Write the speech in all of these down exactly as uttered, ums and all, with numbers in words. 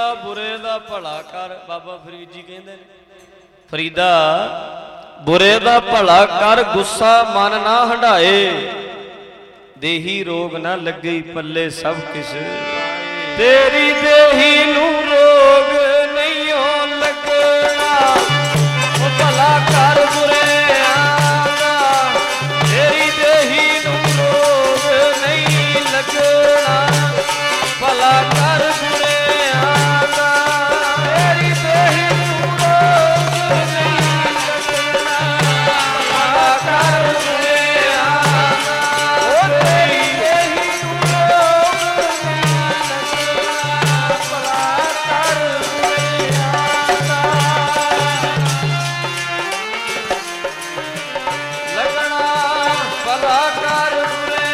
बुरे दा भला कर। बाबा फरीद जी कहते हैं फरीदा बुरे दा भला कर, गुस्सा मन ना हंडाए, देही रोग ना लगे पल्ले सब किस, तेरी देही नू रोग नहीं लगना, भला कर बुरे आगा, तेरी देही नू रोग नहीं लगना, भला कर बुरे आगा, तेरी देही नू रोग नहीं लगना, भला कर बुरे आगा, ओ तेरी देही नू रोग नहीं लगना, भला कर बुरे आगा, लगना भला कर बुरे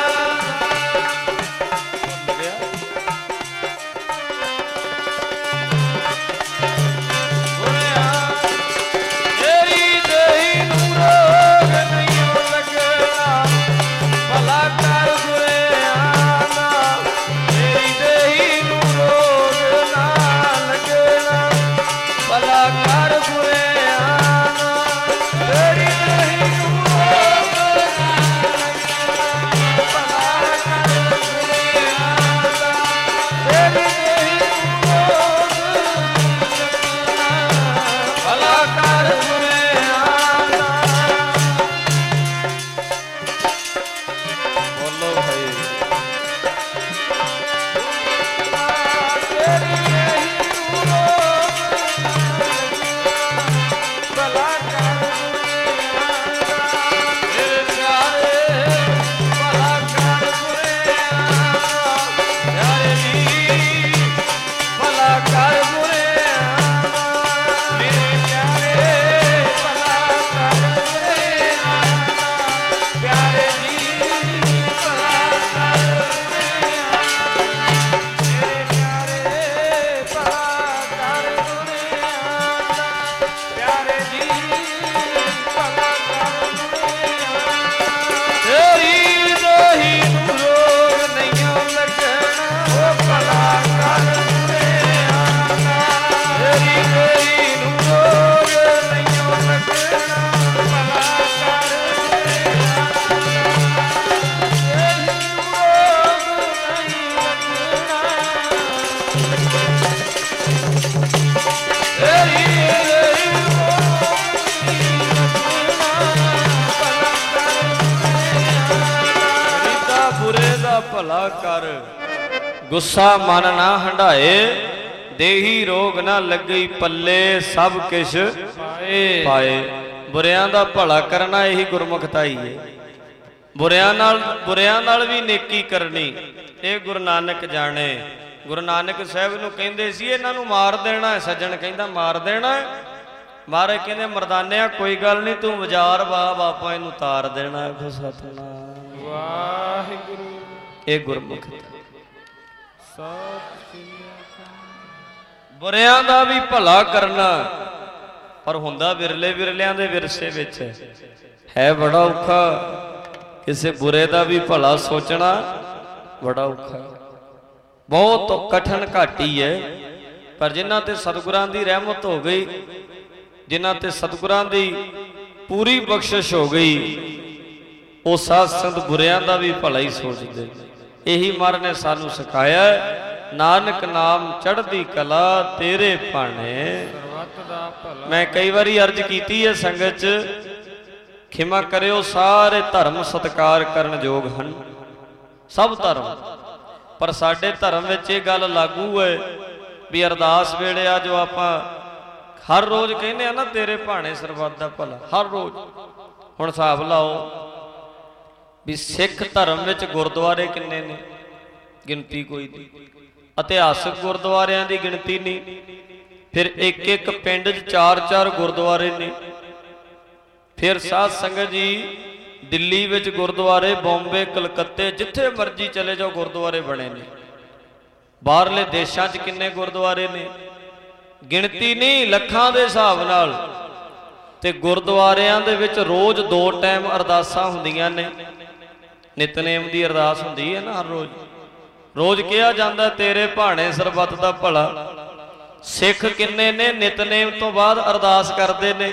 भला कर, गुस्सा मन ना हंडाए, देही रोग ना लगे पल्ले सब किश पाए। बुरियां दा भला करना यही गुरमुखताई है। बुरियां नाल बुरियां नाल भी नेकी करनी ये गुरु नानक जाने। गुरु नानक साहब नूं कहंदे सी इन्हां नूं मार देना है, सज्जण कहंदा मार देना है, महाराज कहंदे मरदानिया कोई गल नहीं, तू बाजार बाब आपां इहनूं तार देना है। सतनाम वाहिगुरू ये गुरमुख। बुरियां दा भी भला करना पर हुंदा विरले विरलियां दे विरसे विच है बड़ा औखा। किसी बुरे दा भी भला सोचना बड़ा औखा, बहुत कठिन घाटी है। पर जिन्हां ते सतगुरां दी रहमत हो गई, जिन्हां ते सतगुरां दी पूरी बख्शिश हो गई, वो साध संत बुरियां दा भी भला ही सोचदे। यही महाराज ने सानू सिखाया, नानक नाम चढ़दी कला तेरे भाने। मैं कई बारी अर्ज की है संगत च, खिमा करियो सारे धर्म सत्कार करन योग हन, सब धर्म, पर साडे धर्म विच ये गल लागू है भी अरदास वेले आ जो आपां हर रोज कहने आ ना तेरे भाने सरबत दा भला, हर रोज। हुण हिसाब लाओ भी सिख धर्म विच गुरुद्वारे किन्ने ने, गिनती कोई नहीं। इतिहासक गुरुद्वारियां दी गिनती नहीं। फिर एक एक पिंड च चार चार गुरुद्वारे ने। फिर साध संगत जी दिल्ली विच गुरुद्वारे, बॉम्बे कलकत्ते जिथे मर्जी चले जाओ गुरुद्वारे बने ने। बाहरले देशां च किन्ने गुरुद्वारे ने, गिनती नहीं, लखां दे हिसाब नाल। ते गुरुद्वारियां दे विच रोज दो टाइम अरदासां हुंदियां ने। नितनेम दी अरदास हुंदी है ना हर रोज, ਰੋਜ਼ ਕਿਹਾ ਜਾਂਦਾ ਤੇਰੇ ਭਾਣੇ ਸਰਬੱਤ ਦਾ ਭਲਾ। ਸਿੱਖ ਕਿੰਨੇ ਨੇ ਨਿਤਨੇਮ ਤੋਂ ਬਾਅਦ ਅਰਦਾਸ ਕਰਦੇ ਨੇ,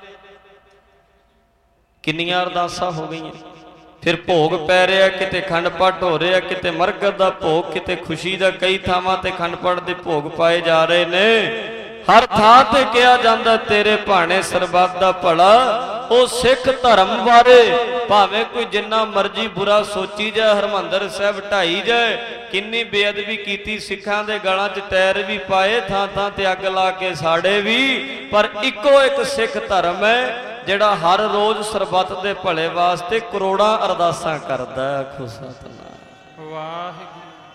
ਕਿੰਨੀਆਂ ਅਰਦਾਸਾਂ ਹੋ ਗਈਆਂ। ਫਿਰ ਭੋਗ ਪੈ ਰਿਹਾ, ਕਿਤੇ ਅਖੰਡ ਪਾਠ ਹੋ ਰਿਹਾ, ਕਿਤੇ ਮਰਗਤ ਦਾ ਭੋਗ, ਕਿਤੇ ਖੁਸ਼ੀ ਦਾ, ਕਈ ਥਾਵਾਂ ਤੇ ਅਖੰਡ ਪਾਠ ਦੇ ਭੋਗ ਪਾਏ ਜਾ ਰਹੇ ਨੇ। ਹਰ ਥਾਂ ਤੇ ਕਿਹਾ ਜਾਂਦਾ ਤੇਰੇ ਭਾਣੇ ਸਰਬੱਤ ਦਾ ਭਲਾ। ਉਹ ਸਿੱਖ ਧਰਮ ਬਾਰੇ ਭਾਵੇਂ ਕੋਈ ਜਿੰਨਾ ਮਰਜ਼ੀ ਬੁਰਾ ਸੋਚੀ ਜਾਏ, ਹਰਮੰਦਰ ਸਾਹਿਬ ਢਾਈ ਜਾਏ, ਕਿੰਨੀ ਬੇਅਦਬੀ ਕੀਤੀ, ਸਿੱਖਾਂ ਦੇ ਗਲਾਂ 'ਚ ਟਾਇਰ ਵੀ ਪਾਏ, ਥਾਂ ਥਾਂ ਤੇ ਅੱਗ ਲਾ ਕੇ ਸਾੜੇ ਵੀ, ਪਰ ਇੱਕੋ ਇੱਕ ਸਿੱਖ ਧਰਮ ਹੈ ਜਿਹੜਾ ਹਰ ਰੋਜ਼ ਸਰਬੱਤ ਦੇ ਭਲੇ ਵਾਸਤੇ ਕਰੋੜਾਂ ਅਰਦਾਸਾਂ ਕਰਦਾ ਹੈ। ਆਖੋ ਸਤਿਨਾਮ ਵਾਹਿਗੁਰੂ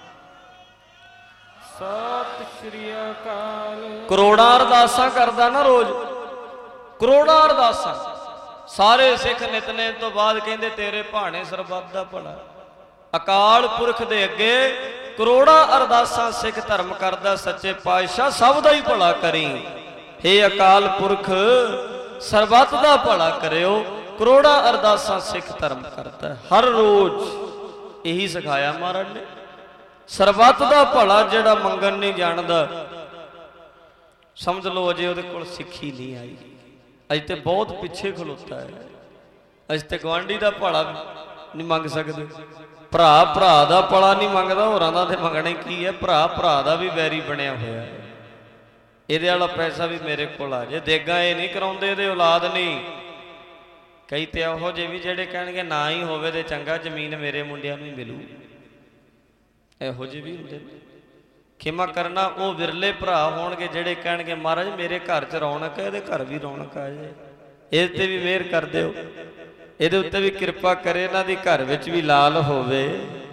ਸਤਿ ਸ਼੍ਰੀ ਅਕਾਲ। ਕਰੋੜਾਂ ਅਰਦਾਸਾਂ ਕਰਦਾ ਨਾ ਰੋਜ਼, ਕਰੋੜਾਂ ਅਰਦਾਸਾਂ। ਸਾਰੇ ਸਿੱਖ ਨਿਤਨੇਮ ਤੋਂ ਬਾਅਦ ਕਹਿੰਦੇ ਤੇਰੇ ਭਾਣੇ ਸਰਬੱਤ ਦਾ ਭਲਾ। ਅਕਾਲ ਪੁਰਖ ਦੇ ਅੱਗੇ ਕਰੋੜਾਂ ਅਰਦਾਸਾਂ ਸਿੱਖ ਧਰਮ ਕਰਦਾ, ਸੱਚੇ ਪਾਤਸ਼ਾਹ ਸਭ ਦਾ ਹੀ ਭਲਾ ਕਰੀ। ਹੇ ਅਕਾਲ ਪੁਰਖ ਸਰਬੱਤ ਦਾ ਭਲਾ ਕਰਿਓ। ਕਰੋੜਾਂ ਅਰਦਾਸਾਂ ਸਿੱਖ ਧਰਮ ਕਰਦਾ ਹਰ ਰੋਜ਼। ਇਹੀ ਸਿਖਾਇਆ ਮਹਾਰਾਜ ਨੇ। ਸਰਬੱਤ ਦਾ ਭਲਾ ਜਿਹੜਾ ਮੰਗਣ ਨਹੀਂ ਜਾਣਦਾ, ਸਮਝ ਲਓ ਅਜੇ ਉਹਦੇ ਕੋਲ ਸਿੱਖੀ ਨਹੀਂ ਆਈ। ਅਜੇ ਤੇ ਬਹੁਤ ਪਿੱਛੇ ਖਲੋਤਾ ਹੈ। ਅਜੇ ਤੇ ਗੁਆਂਢੀ ਦਾ ਭਲਾ ਨਹੀਂ ਮੰਗ ਸਕਦੇ, ਭਰਾ ਭਰਾ ਦਾ ਭਲਾ ਨਹੀਂ ਮੰਗਦਾ, ਹੋਰਾਂ ਦਾ ਤੇ ਮੰਗਣਾ ਕੀ ਹੈ। ਭਰਾ ਭਰਾ ਦਾ ਵੀ ਵੈਰੀ ਬਣਿਆ ਹੋਇਆ ਹੈ। ਇਹਦੇ ਵਾਲਾ ਪੈਸਾ ਵੀ ਮੇਰੇ ਕੋਲ ਆ ਜੇ, ਦੇਗਾ ਇਹ ਨਹੀਂ ਕਰਾਉਂਦੇ, ਇਹਦੇ ਔਲਾਦ ਨਹੀਂ। ਕਈ ਤੇ ਇਹੋ ਜਿਹੇ ਵੀ ਜਿਹੜੇ ਕਹਿਣਗੇ ਨਾ ਹੀ ਹੋਵੇ ਤੇ ਚੰਗਾ, ਜ਼ਮੀਨ ਮੇਰੇ ਮੁੰਡਿਆਂ ਨੂੰ ਹੀ ਮਿਲੂ। ਇਹੋ ਜਿਹੇ ਵੀ ਹੁੰਦੇ ਨੇ। ਖਿਮਾ ਕਰਨਾ, ਉਹ ਵਿਰਲੇ ਭਰਾ ਹੋਣਗੇ ਜਿਹੜੇ ਕਹਿਣਗੇ ਮਹਾਰਾਜ ਮੇਰੇ ਘਰ 'ਚ ਰੌਣਕ ਹੈ, ਇਹਦੇ ਘਰ ਵੀ ਰੌਣਕ ਆ ਜਾਏ, ਇਹਦੇ ਤੇ ਵੀ ਮਿਹਰ ਕਰ ਦਿਓ, ਇਹਦੇ ਉੱਤੇ ਵੀ ਕਿਰਪਾ ਕਰੇ, ਇਹਨਾਂ ਦੀ ਘਰ ਵਿੱਚ ਵੀ ਲਾਲ ਹੋਵੇ,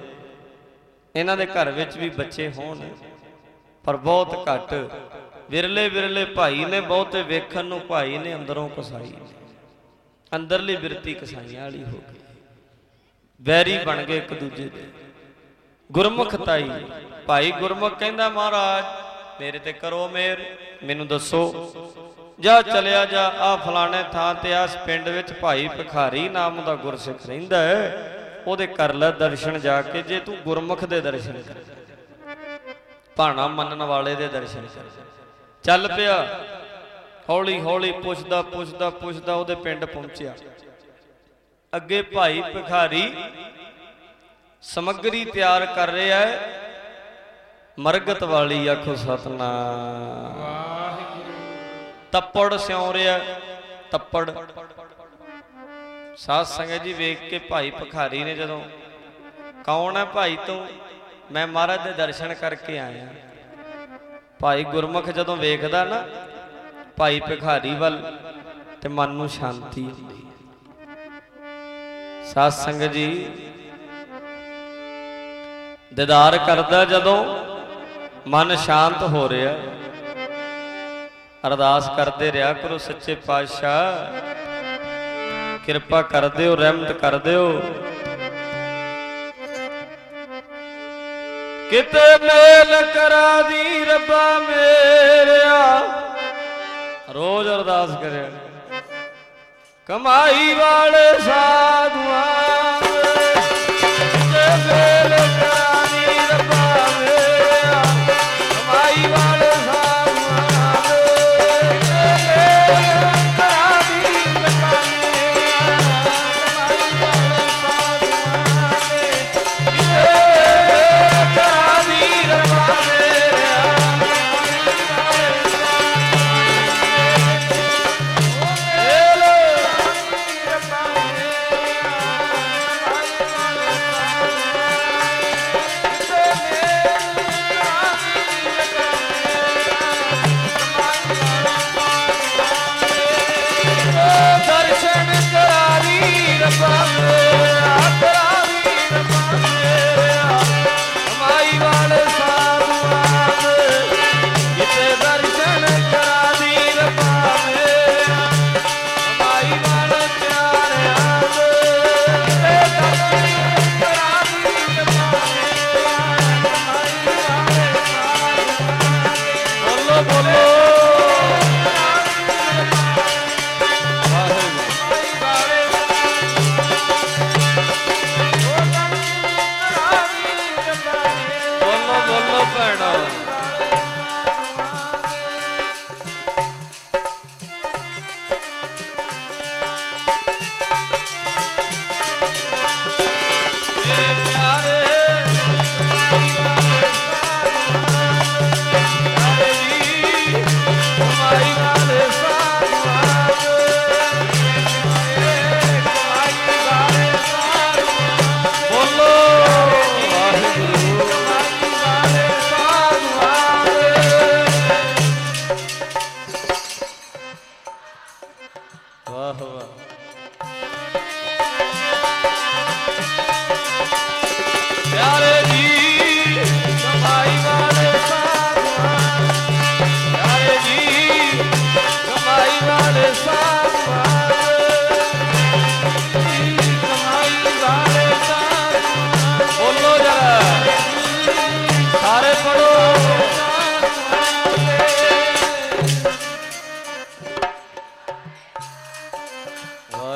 ਇਹਨਾਂ ਦੇ ਘਰ ਵਿੱਚ ਵੀ ਬੱਚੇ ਹੋਣ। ਪਰ ਬਹੁਤ ਘੱਟ ਵਿਰਲੇ ਵਿਰਲੇ ਭਾਈ ਨੇ, ਬਹੁਤੇ ਵੇਖਣ ਨੂੰ ਭਾਈ ਨੇ, ਅੰਦਰੋਂ ਕਸਾਈ ਨੇ, ਅੰਦਰਲੀ ਬਿਰਤੀ ਕਸਾਈਆਂ ਵਾਲੀ ਹੋ ਗਈ। ਵੈਰੀ ਬਣ ਗਏ ਇੱਕ ਦੂਜੇ ਦੇ। ਗੁਰਮੁਖ ਤਾਈ ਭਾਈ ਗੁਰਮੁਖ ਕਹਿੰਦਾ ਮਹਾਰਾਜ ਮੇਰੇ ਤੇ ਕਰੋ ਮਿਹਰ, ਮੈਨੂੰ ਦੱਸੋ, ਜਾ ਚਲਿਆ ਜਾ ਆ ਫਲਾਣੇ ਥਾਂ ਤੇ ਆ ਪਿੰਡ ਵਿੱਚ ਭਾਈ ਭਿਖਾਰੀ ਨਾਮ ਦਾ ਗੁਰਸਿੱਖ ਰਹਿੰਦਾ ਹੈ, ਉਹਦੇ ਕਰ ਲੈ ਦਰਸ਼ਨ ਜਾ ਕੇ। ਜੇ ਤੂੰ ਗੁਰਮੁਖ ਦੇ ਦਰਸ਼ਨ ਕਰ, ਭਾਣਾ ਮੰਨਣ ਵਾਲੇ ਦੇ ਦਰਸ਼ਨ ਕਰ। ਚੱਲ ਪਿਆ, ਹੌਲੀ ਹੌਲੀ ਪੁੱਛਦਾ ਪੁੱਛਦਾ ਪੁੱਛਦਾ ਉਹਦੇ ਪਿੰਡ ਪਹੁੰਚਿਆ। ਅੱਗੇ ਭਾਈ ਭਿਖਾਰੀ ਸਮੱਗਰੀ ਤਿਆਰ ਕਰ ਰਿਹਾ ਹੈ ਮਰਗਤ ਵਾਲੀ। ਆਖੋ ਸਤਿਨਾਮ ਵਾਹਿਗੁਰੂ। ਤੱਪੜ ਸਿਉਂ ਰਿਹਾ, ਤੱਪੜ। ਸਾਧ ਸੰਗਤ ਜੀ ਵੇਖ ਕੇ ਭਾਈ ਭਿਖਾਰੀ ਨੇ, ਜਦੋਂ ਕੌਣ ਹੈ ਭਾਈ ਤੂੰ? ਮੈਂ ਮਹਾਰਾਜ ਦੇ ਦਰਸ਼ਨ ਕਰਕੇ ਆਇਆ। ਭਾਈ ਗੁਰਮੁਖ ਜਦੋਂ ਵੇਖਦਾ ਨਾ ਭਾਈ ਭਿਖਾਰੀ ਵੱਲ ਤੇ ਮਨ ਨੂੰ ਸ਼ਾਂਤੀ ਹੁੰਦੀ। ਸਾਧ ਸੰਗਤ ਜੀ ਦੀਦਾਰ ਕਰਦਾ ਜਦੋਂ ਮਨ ਸ਼ਾਂਤ ਹੋ ਰਿਹਾ। ਅਰਦਾਸ ਕਰਦੇ ਰਿਹਾ ਕਰੋ, ਸੱਚੇ ਪਾਤਸ਼ਾਹ ਕਿਰਪਾ ਕਰ ਦਿਓ, ਰਹਿਮਤ ਕਰ ਦਿਓ। ਕਿਤੇ ਮੇਲ ਕਰਾ ਦੀ ਰੱਬਾ ਮੇਰਿਆ, ਰੋਜ਼ ਅਰਦਾਸ ਕਰਿਆ। ਕਮਾਈ ਵਾਲੇ ਸਾਧੂਆਂ ਕਿਤੇ ਮੇਲ ਕਰਾ ਦੀ ਰੱਬਾ ਮੇਰਿਆ, ਕਮਾਈ ਵਾਲੇ ਸਾਧੂਆਂ ਕਰਾ ਦੀ ਰੱਬਾ ਮੇਰਿਆ, ਕਮਾਈ ਵਾਲੇ ਸਾਧੂਆਂ ਕਰਾ ਦੀ ਰੱਬਾ ਮੇਰਿਆ।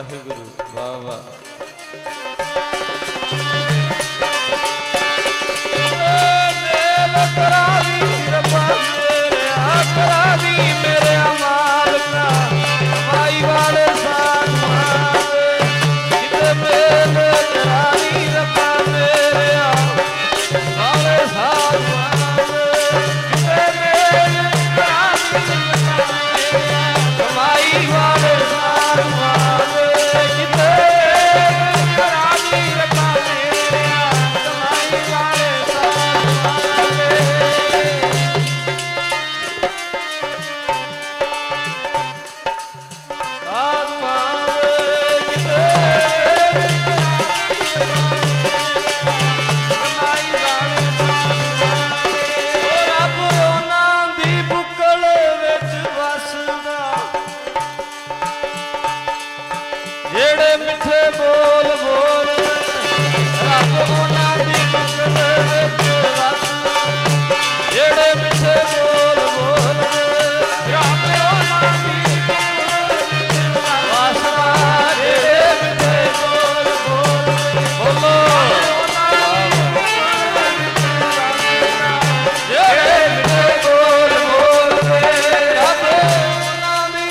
ਵਾਹਿਗੁਰੂ ਵਾਹ ਵਾਹ ਕਰਾਵੀ ਰੱਬਾ ਮੇਰੇ ਆ ਕਰਾਵੀ ਮੇਰੇ ਮਾਲਕਾ ਮਾਈ ਵਾਲੇ ਸਾਥ ਕਿਤੇ ਮੇਰੇ ਕਰਾਵੀ ਰੱਬਾ ਮੇਰੇ ਆ ਵਾਲੇ ਸਾਥ ਕਿਤੇ ਮੇਰੇ ਕਰਾਵੀ ਮਾਈ ਵਾਲੇ ਸਾਥ ਕਿਤੇ ਕਰਾਵੀ ਰੱਬਾ ਮੇਰੇ ਆ ਮਾਈ ਵਾਲੇ ਜਿਹੜੇ ਮਿੱਠੇ ਬੋਲ ਬੋਲ ਰੱਬ ਉਹਨਾਂ ਦੀ ਮੰਗਲ ਵਿੱਚ ਵਸਦਾ ਜਿਹੜੇ ਮਿੱਠੇ ਬੋਲ ਬੋਲ ਰੱਬ ਉਹਨਾਂ ਦੀ ਵਸਦਾ ਜਿਹੜੇ ਮਿੱਠੇ ਬੋਲ ਬੋਲ ਬੋਲੋ ਜਿਹੜੇ ਮਿੱਠੇ ਬੋਲ ਬੋਲ ਰੱਬ ਉਹਨਾਂ ਦੀ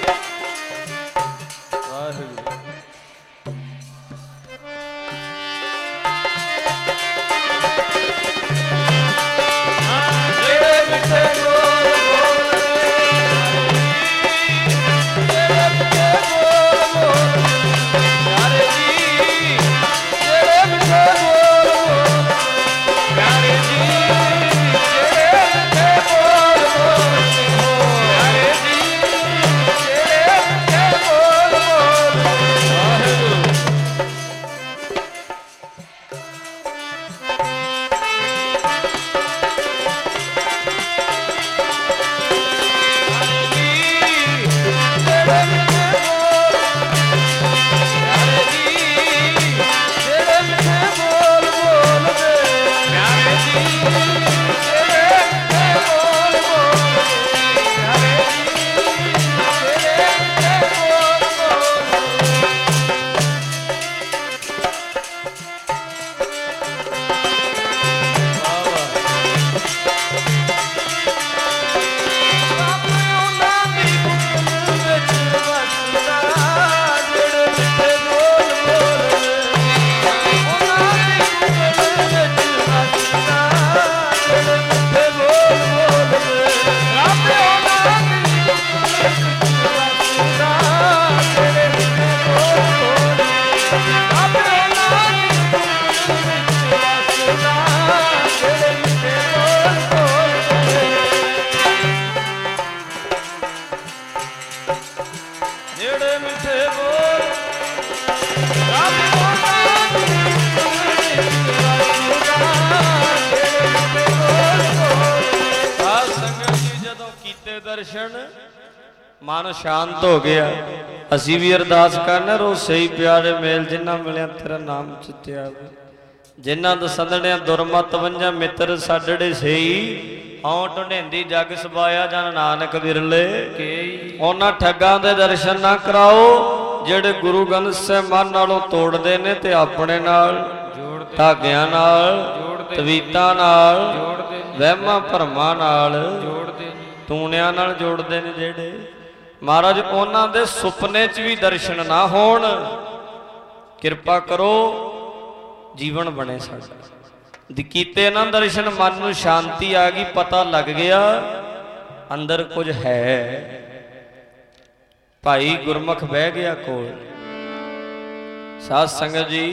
ਵਾਹਿਗੁਰੂ ਜਿਹੜੇ ਮਿੱਠੇ ਬੋਲ ਰੱਬ ਆ ਸੰਗਤ ਜੀ ਜਦੋਂ ਕੀਤੇ ਦਰਸ਼ਨ ਮਨ ਸ਼ਾਂਤ ਹੋ ਗਿਆ ਅਸੀਂ ਵੀ ਅਰਦਾਸ ਕਰਨਾ ਰੋ ਸਹੀ ਪਿਆਰੇ ਮੇਲ ਜਿਨ੍ਹਾਂ ਮਿਲਿਆ ਤੇਰਾ ਨਾਮ ਚਿੱਤਿਆ ਆਵੇ ਜਿਨ੍ਹਾਂ ਦਸੰਦਣਿਆ ਦੁਰਮਤ ਵੰਜਾ ਮਿੱਤਰ ਸਾਡੜੇ ਸਹੀ ਹਉ ਢੁੰਢੇਂਦੀ ਜਗ ਸਬਾਇਆ ਜਨ ਨਾਨਕ ਵਿਰਲੇ ਕੇ ਉਹਨਾਂ ਠੱਗਾਂ ਦੇ ਦਰਸ਼ਨ ਨਾ ਕਰਾਓ ਜਿਹੜੇ ਗੁਰੂ ਗ੍ਰੰਥ ਸਾਹਿਬ ਮਨ ਨਾਲੋਂ ਤੋੜਦੇ ਨੇ ਤੇ ਆਪਣੇ ਨਾਲ ਜੋੜਦੇ ਧਾਗਿਆਂ ਨਾਲ ਜੋੜਦੇ ਤਵੀਤਾਂ ਨਾਲ ਜੋੜਦੇ ਵਹਿਮਾਂ ਭਰਮਾਂ ਨਾਲ ਜੋੜਦੇ ਤੂਣਿਆਂ ਨਾਲ ਜੋੜਦੇ ਨੇ ਜਿਹੜੇ ਮਹਾਰਾਜ ਉਹਨਾਂ ਦੇ ਸੁਪਨੇ 'ਚ ਵੀ ਦਰਸ਼ਨ ਨਾ ਹੋਣ ਕਿਰਪਾ ਕਰੋ ਜੀਵਨ ਬਣੇ ਸਾਡਾ ਦੀ ਕੀਤੇ ਨਾ ਦਰਸ਼ਨ ਮਨ ਨੂੰ ਸ਼ਾਂਤੀ ਆ ਗਈ ਪਤਾ ਲੱਗ ਗਿਆ ਅੰਦਰ ਕੁਝ ਹੈ ਭਾਈ ਗੁਰਮੁਖ ਬਹਿ ਗਿਆ ਕੋਲ ਸਾਧ ਸੰਗਤ ਜੀ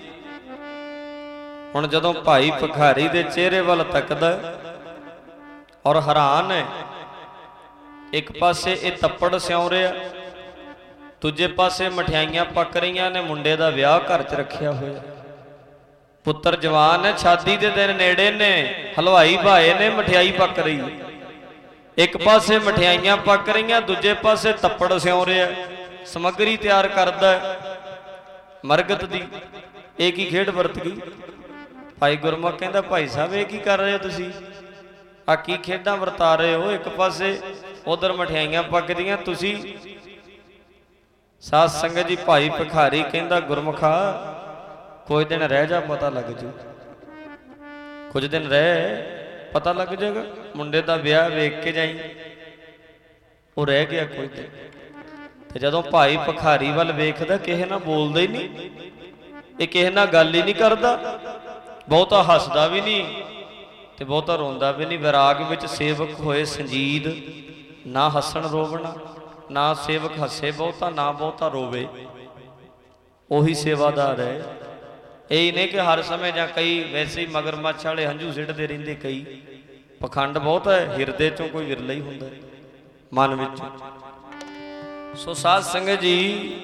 ਹੁਣ ਜਦੋਂ ਭਾਈ ਭਿਖਾਰੀ ਦੇ ਚਿਹਰੇ ਵੱਲ ਤੱਕਦਾ ਔਰ ਹੈਰਾਨ ਹੈ ਇੱਕ ਪਾਸੇ ਇਹ ਤੱਪੜ ਸਿਉਂ ਰਿਹਾ ਦੂਜੇ ਪਾਸੇ ਮਠਿਆਈਆਂ ਪੱਕ ਰਹੀਆਂ ਨੇ ਮੁੰਡੇ ਦਾ ਵਿਆਹ ਘਰ 'ਚ ਰੱਖਿਆ ਹੋਇਆ ਪੁੱਤਰ ਜਵਾਨ ਹੈ ਸ਼ਾਦੀ ਦੇ ਦਿਨ ਨੇੜੇ ਨੇ ਹਲਵਾਈ ਭਾਏ ਨੇ ਮਠਿਆਈ ਪੱਕ ਰਹੀ ਇੱਕ ਪਾਸੇ ਮਠਿਆਈਆਂ ਪੱਕ ਰਹੀਆਂ ਦੂਜੇ ਪਾਸੇ ਤੱਪੜ ਸਿਉਂ ਰਿਹਾ ਸਮੱਗਰੀ ਤਿਆਰ ਕਰਦਾ ਮਰਗਤ ਦੀ ਇਹ ਕੀ ਖੇਡ ਵਰਤ ਗਈ ਭਾਈ ਗੁਰਮੁਖ ਕਹਿੰਦਾ ਭਾਈ ਸਾਹਿਬ ਇਹ ਕੀ ਕਰ ਰਹੇ ਹੋ ਤੁਸੀਂ ਆ ਕੀ ਖੇਡਾਂ ਵਰਤਾ ਰਹੇ ਹੋ ਇੱਕ ਪਾਸੇ ਉਧਰ ਮਠਿਆਈਆਂ ਪੱਕਦੀਆਂ ਤੁਸੀਂ ਸਾਧ ਸੰਗਤ ਜੀ ਭਾਈ ਭਿਖਾਰੀ ਕਹਿੰਦਾ ਗੁਰਮੁਖਾ ਕੁਝ ਦਿਨ ਰਹਿ ਜਾ ਪਤਾ ਲੱਗ ਜੂ। ਕੁਝ ਦਿਨ ਰਹਿ ਪਤਾ ਲੱਗ ਜਾਏਗਾ। ਮੁੰਡੇ ਦਾ ਵਿਆਹ ਵੇਖ ਕੇ ਜਾਈ। ਉਹ ਰਹਿ ਗਿਆ ਕੁਝ ਦਿਨ ਤੇ ਜਦੋਂ ਭਾਈ ਭਿਖਾਰੀ ਵੱਲ ਵੇਖਦਾ ਕਿਸੇ ਨਾਲ ਬੋਲਦਾ ਹੀ ਨਹੀਂ, ਇਹ ਕਿਸੇ ਨਾਲ ਗੱਲ ਹੀ ਨਹੀਂ ਕਰਦਾ, ਬਹੁਤਾ ਹੱਸਦਾ ਵੀ ਨਹੀਂ ਤੇ ਬਹੁਤਾ ਰੋਂਦਾ ਵੀ ਨਹੀਂ। ਵਿਰਾਗ ਵਿੱਚ ਸੇਵਕ ਹੋਏ ਸੰਜੀਦ, ਨਾ ਹੱਸਣ ਰੋਵਣਾ, ਨਾ ਸੇਵਕ ਹੱਸੇ ਬਹੁਤਾ ਨਾ ਬਹੁਤਾ ਰੋਵੇ, ਉਹੀ ਸੇਵਾਦਾਰ ਹੈ। ਇਹ ਨੇ ਕਿ ਹਰ ਸਮੇਂ ਜਾਂ ਕਈ ਵੈਸੇ ਹੀ ਮਗਰਮੱਛ ਵਾਲੇ ਹੰਝੂ ਸਿੱਟਦੇ ਰਹਿੰਦੇ, ਕਈ ਪਖੰਡ ਬਹੁਤ ਹੈ, ਹਿਰਦੇ ਚੋਂ ਕੋਈ ਵਿਰਲਾ ਹੀ ਹੁੰਦਾ ਮਨ ਵਿੱਚ। ਸੋ ਸਾਧ ਸੰਗਤ ਜੀ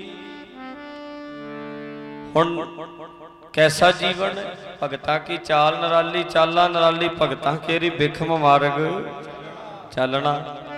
ਹੁਣ ਕੈਸਾ ਜੀਵਨ ਹੈ? ਭਗਤਾਂ ਕੀ ਚਾਲ ਨਰਾਲੀ, ਚਾਲਾਂ ਨਰਾਲੀ ਭਗਤਾਂ ਕੇਰੀ ਬਿਖਮ ਮਾਰਗ ਚੱਲਣਾ।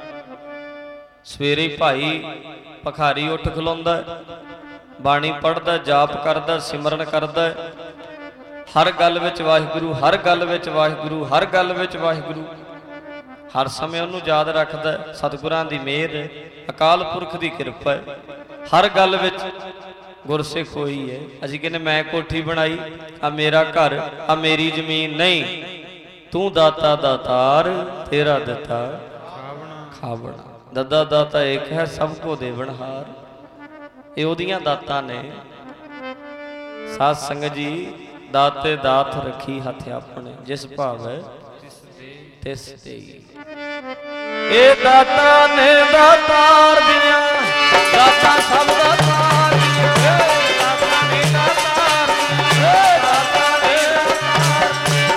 ਸਵੇਰੇ ਭਾਈ ਭਿਖਾਰੀ ਉੱਠ ਖਲੋਂਦਾ, ਬਾਣੀ ਪੜ੍ਹਦਾ, ਜਾਪ ਕਰਦਾ, ਸਿਮਰਨ ਕਰਦਾ, ਹਰ ਗੱਲ ਵਿੱਚ ਵਾਹਿਗੁਰੂ, ਹਰ ਗੱਲ ਵਿੱਚ ਵਾਹਿਗੁਰੂ, ਹਰ ਗੱਲ ਵਿੱਚ ਵਾਹਿਗੁਰੂ, ਹਰ ਸਮੇਂ ਉਹਨੂੰ ਯਾਦ ਰੱਖਦਾ। ਸਤਿਗੁਰਾਂ ਦੀ ਮਿਹਰ ਹੈ, ਅਕਾਲ ਪੁਰਖ ਦੀ ਕਿਰਪਾ ਹੈ, ਹਰ ਗੱਲ ਵਿੱਚ ਗੁਰਸਿੱਖ ਹੋਈ ਹੈ। ਅਸੀਂ ਕਹਿੰਦੇ ਮੈਂ ਕੋਠੀ ਬਣਾਈ, ਆ ਮੇਰਾ ਘਰ, ਆ ਮੇਰੀ ਜ਼ਮੀਨ, ਨਹੀਂ, ਤੂੰ ਦਾਤਾ ਦਾਤਾਰ, ਤੇਰਾ ਦਿੱਤਾ ਖਾਵਣਾ। ਦੱਦਾ ਦਾਤਾ ਇੱਕ ਹੈ, ਸਭ ਕੋ ਦੇਵਨਹਾਰ। ਇਹ ਉਹਦੀਆਂ ਦਾਤਾਂ ਨੇ। ਸਾਧ ਸੰਗਤ ਜੀ ਦਾਤੇ ਦਾਤ ਰੱਖੀ ਹੱਥ ਆਪਣੇ, ਜਿਸ ਭਾਵੈ ਤਿਸ ਦੇਈ। ਇਹ ਦਾਤਾ ਨੇ ਦਾਤਾਰ ਦੀਆਂ, ਦਾਤਾ ਸਭ ਦਾਤਾਰ ਦੀਆਂ, ਦਾਤਾ ਨੇ ਦਾਤਾਰ ਦੀਆਂ, ਦਾਤਾ ਨੇ ਦਾਤਾਰ ਦੀਆਂ,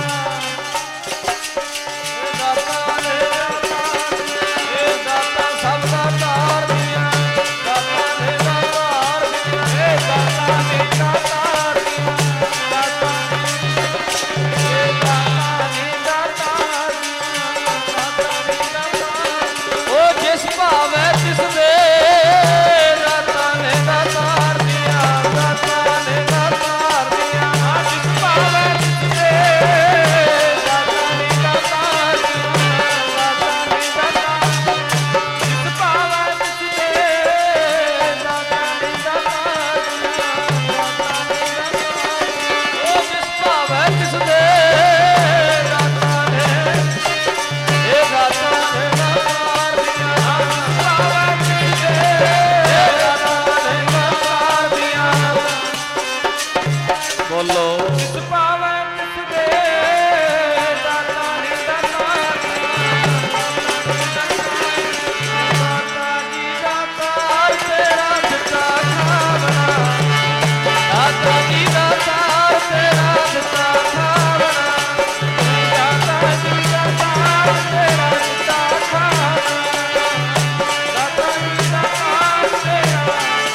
ਦਾਤਾ ਨੇ ਦਾਤਾਰ ਦੀਆਂ, ਇਹ ਦਾਤਾ ਸਭ ਦਾਤਾਰ ਦੀਆਂ, ਦਾਤਾ ਨੇ ਦਾਤਾਰ ਦੀਆਂ, ਇਹ ਦਾਤਾ ਨੇ ਦਾਤਾਰ ਦੀਆਂ, ਦਾਤਾ ਇਹ ਦਾਤਾ ਨੇ ਦਾਤਾਰ ਦੀਆਂ, ਦਾਤਾ ਨੇ ਦਾਤਾਰ। ਉਹ ਜਿਸ ਭਾਵੈ ਤਿਸ ਦੇ, ਦਾਤਾ ਨੇ ਦਾਤਾਰ ਦੀਆਂ, ਦਾਤਾ ਨੇ ਦਾਤਾਰ ਦੀਆਂ, ਜਿਸ ਭਾਵੈ ਤਿਸ ਦੇ, ਦਾਤਾ ਨੇ ਦਾਤਾਰ ਦੀਆਂ, ਦਾਤਾ ਨੇ ਦਾਤਾਰ, ਜਿਸ ਭਾਵੈ ਤਿਸ ਦੇ, ਦਾਤਾ ਨੇ ਦਾਤਾਰ ਦੀਆਂ, ਦਾਤਾ ਨੇ ਦਾਤਾਰ। ਉਹ ਜਿਸ ਭਾਵੈ ਤਿਸ ਦੇ, ਦਾਤਾ ਨੇ, ਇਹ ਦਾਤਾ ਨੇ ਦਾਤਾਰ ਦੀਆਂ, ਜਿਸ ਭਾਵੈ ਤਿਸ ਦੇ, ਦਾਤਾ ਨੇ ਦਾਤਾਰ ਦੀਆਂ। ਬੋਲੋ ਜਿਸ ਭਾਵੈ ਤਿਸ ਦੇ, ਦਾਤਾ ਨੇ ਦਾਤਾਰ ਦੀਆਂ, ਦਾਤਾ ਜੀ ਦਾਤਾਰ ਤੇਰਾ ਦਿੱਤਾ ਖਾਵਣਾ, ਦਾਤਾ ਜੀ ਦਾਤਾਰ ਤੇਰਾ ਦਿੱਤਾ ਖਾਵਣਾ, ਦਾਤਾ ਜੀ ਦਾਤਾਰ ਤੇਰਾ ਦਿੱਤਾ ਖਾਵਣਾ, ਦਾਤਾ ਜੀ ਦਾਤਾਰ ਤੇਰਾ,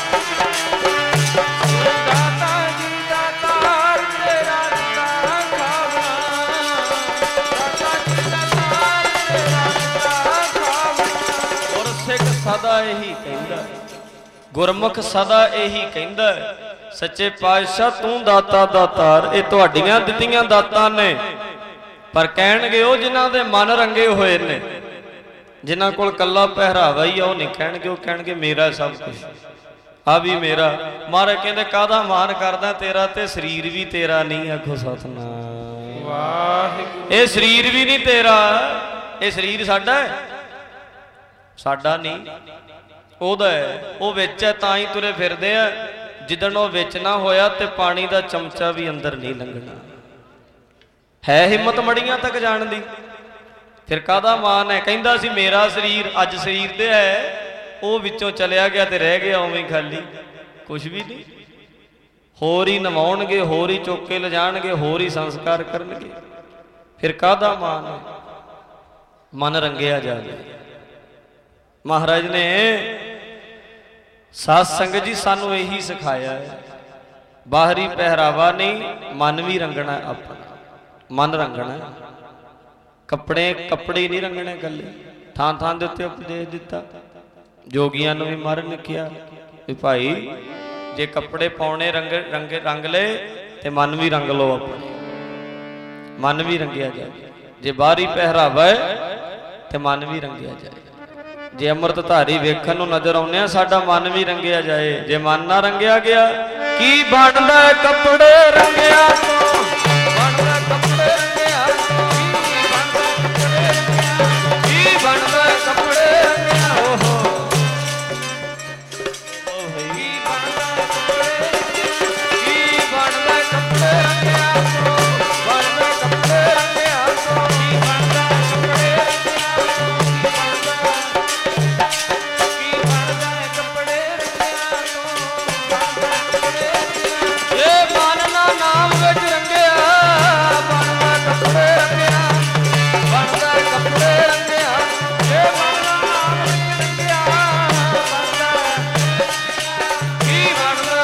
ਦਾਤਾ ਜੀ ਦਾਤਾਰ ਤੇਰਾ ਦਿੱਤਾ ਖਾਵਣਾ, ਦਾਤਾ ਜੀ ਦਾਤਾਰ ਤੇਰਾ ਦਿੱਤਾ ਖਾਵਣਾ। ਗੁਰਸਿੱਖ ਸਦਾ ਇਹੀ ਕਹਿੰਦਾ, ਗੁਰਮੁਖ ਸਦਾ ਇਹੀ ਕਹਿੰਦਾ, ਸੱਚੇ ਪਾਤਸ਼ਾਹ ਤੂੰ ਦਾਤਾ ਦਾਤਾਰ। ਇਹ ਤੁਹਾਡੀਆਂ ਦਿੱਤੀਆਂ ਦਾਤਾਂ ਨੇ, ਪਰ ਕਹਿਣਗੇ ਉਹ ਜਿਨ੍ਹਾਂ ਦੇ ਮਨ ਰੰਗੇ ਹੋਏ ਨੇ, ਜਿਨ੍ਹਾਂ ਕੋਲ ਕੱਲਾ ਪਹਿਰਾਵਾ ਹੀ ਆ, ਉਹ ਨਹੀਂ ਕਹਿਣਗੇ, ਉਹ ਕਹਿਣਗੇ ਮੇਰਾ ਸਭ ਕੁਝ, ਆ ਵੀ ਮੇਰਾ। ਮਹਾਰਾਜ ਕਹਿੰਦੇ ਕਾਹਦਾ ਮਾਨ ਕਰਦਾ, ਤੇਰਾ ਤੇ ਸਰੀਰ ਵੀ ਤੇਰਾ ਨਹੀਂ। ਆਖੋ ਸਤਿਨਾਮ ਵਾਹਿਗੁਰੂ। ਇਹ ਸਰੀਰ ਵੀ ਨਹੀਂ ਤੇਰਾ, ਇਹ ਸਰੀਰ ਸਾਡਾ ਹੈ, ਸਾਡਾ ਨਹੀਂ, ਉਹਦਾ ਹੈ। ਉਹ ਵਿੱਚ ਹੈ ਤਾਂ ਹੀ ਤੁਰੇ ਫਿਰਦੇ ਆ। ਜਿੱਦਣ ਉਹ ਵਿੱਚ ਨਾ ਹੋਇਆ ਤੇ ਪਾਣੀ ਦਾ ਚਮਚਾ ਵੀ ਅੰਦਰ ਨਹੀਂ ਲੰਘਣਾ। ਹੈ ਹਿੰਮਤ ਮੜੀਆਂ ਤੱਕ ਜਾਣ ਦੀ, ਫਿਰ ਕਾਹਦਾ ਮਾਨ ਹੈ? ਕਹਿੰਦਾ ਸੀ ਮੇਰਾ ਸਰੀਰ, ਅੱਜ ਸਰੀਰ ਤੇ ਹੈ, ਉਹ ਵਿੱਚੋਂ ਚਲਿਆ ਗਿਆ ਤੇ ਰਹਿ ਗਿਆ ਉਵੇਂ ਖਾਲੀ, ਕੁਛ ਵੀ ਨਹੀਂ। ਹੋਰ ਹੀ ਨਵਾਉਣਗੇ, ਹੋਰ ਹੀ ਚੁੱਕ ਕੇ ਲਿਜਾਣਗੇ, ਹੋਰ ਹੀ ਸੰਸਕਾਰ ਕਰਨਗੇ, ਫਿਰ ਕਾਹਦਾ ਮਾਨ ਹੈ? ਮਨ ਰੰਗਿਆ ਜਾਵੇ। ਮਹਾਰਾਜ ਨੇ ਸਾਧ ਸੰਗਤ ਜੀ ਸਾਨੂੰ ਇਹੀ ਸਿਖਾਇਆ ਹੈ, ਬਾਹਰੀ ਪਹਿਰਾਵਾ ਨਹੀਂ, ਮਨ ਵੀ ਰੰਗਣਾ ਆਪਣਾ, ਮਨ ਰੰਗਣਾ। ਕੱਪੜੇ ਕੱਪੜੇ ਨਹੀਂ ਰੰਗਣੇ ਇਕੱਲੇ, ਥਾਂ ਥਾਂ ਦੇ ਉੱਤੇ ਉਪਦੇਸ਼ ਦਿੱਤਾ। ਜੋਗੀਆਂ ਨੂੰ ਵੀ ਮਹਾਰਾਜ ਕਿਹਾ ਵੀ ਭਾਈ ਜੇ ਕੱਪੜੇ ਪਾਉਣੇ ਰੰਗ ਰੰਗ ਰੰਗ ਲੈ ਤੇ ਮਨ ਵੀ ਰੰਗ ਲਓ ਆਪਣੇ, ਮਨ ਵੀ ਰੰਗਿਆ ਜਾਏ। ਜੇ ਬਾਹਰੀ ਪਹਿਰਾਵਾ ਹੈ ਤੇ ਮਨ ਵੀ ਰੰਗਿਆ ਜਾਏ। ਜੇ ਅੰਮ੍ਰਿਤਧਾਰੀ ਵੇਖਣ ਨੂੰ ਨਜ਼ਰ ਆਉਂਦੇ ਆ ਸਾਡਾ ਮਨ ਵੀ ਰੰਗਿਆ ਜਾਏ। ਜੇ ਮਨ ਨਾ ਰੰਗਿਆ ਗਿਆ ਕੀ ਬਣਦਾ ਕੱਪੜੇ ਰੰਗਿਆ ਤੋਂ, ਬਣਦਾ ਕੱਪੜੇ ਰੰਗਿਆ ਤੋਂ, ਕੀ ਬਣਦਾ ਕੱਪੜੇ ਰੰਗਿਆ ਓਹੋ ਕੀ ਬਣਦਾ ਕੱਪੜੇ, ਕੀ ਬਣਦਾ ਕੱਪੜੇ ਰੰਗਿਆ ਤੋਂ, ਬਣਦਾ ਕੱਪੜੇ ਰੰਗਿਆ ਤੋਂ, ਕੀ ਬਣਦਾ ਕੱਪੜੇ ਰੰਗਿਆ ਤੋਂ, ਕੀ ਬਣਦਾ ਕੱਪੜੇ ਰੰਗਿਆ ਤੋਂ, ਇਹ ਮਨ ਨਾ ਨਾਮ ਵਿੱਚ ਰੰਗਿਆ, ਬਣਦਾ ਕੱਪੜੇ ਰੰਗਿਆ, ਬਣਦਾ ਕੱਪੜੇ ਰੰਗਿਆ, ਇਹ ਮਨ ਨਾ ਨਾਮ ਵਿੱਚ ਰੰਗਿਆ, ਬਣਦਾ ਕੀ ਬਣਦਾ,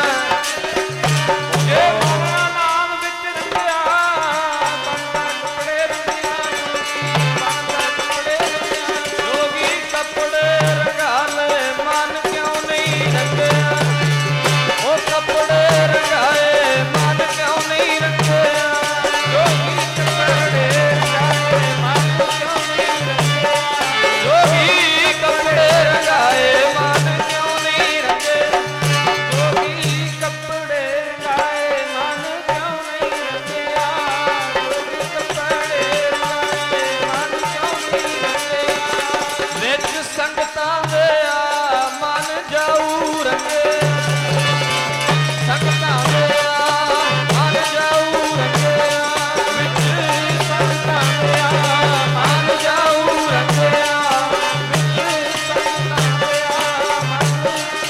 ਇਹ ਮਨ ਨਾ ਨਾਮ ਵਿੱਚ ਰੰਗਿਆ, ਬਣਦਾ ਕੱਪੜੇ ਰੰਗਿਆ, ਬਣਦਾ ਕੱਪੜੇ ਰੰਗਿਆ, ਜੋਗੀ ਕੱਪੜੇ ਰੰਗਾ ਲੈ ਮਨ ਕਿਉਂ ਨਹੀਂ ਰੰਗਿਆ, ਉਹ ਕੱਪੜੇ ਰੰਗਾਏ ਮਨ ਕਿਉਂ ਨਹੀਂ ਰੰਗਿਆ, ਜੋਗੀ ਕੱਪੜੇ ਰੰਗਾਏ ਮਨ ਕਿਉਂ ਨਹੀਂ ਰੰਗਿਆ, ਜੋਗੀ ਕੱਪੜੇ ਰੰਗਾਏ ਮਨ ਕਿਉਂ ਨਹੀਂ ਰੰਗਿਆ, ਜੋਗੀ ਕੱਪੜੇ ਰੰਗਾਏ ਮਨ ਕਿਉਂ ਨਹੀਂ ਰੰਗਿਆ, ਜੋਗੀ ਕੱਪੜੇ ਰੰਗਾਏ ਮਨ ਕਿਉਂ ਨਹੀਂ ਰੰਗਿਆ, ਵਿੱਚ ਸੰਗਤਾਂ ਦੇ ਆ ਮਨ ਜਾਊ ਰੰਗਿਆ, ਸੰਗਤਾਂ ਦੇ ਆ ਮਨ ਜਾਊ ਰੰਗਿਆ, ਵਿੱਚ ਸੰਗਤਾਂ ਦੇ ਆ ਮਨ ਜਾਊ ਰੰਗਿਆ, ਵਿੱਚ ਸੰਗਤਾਂ ਦੇ ਆ ਮਨ,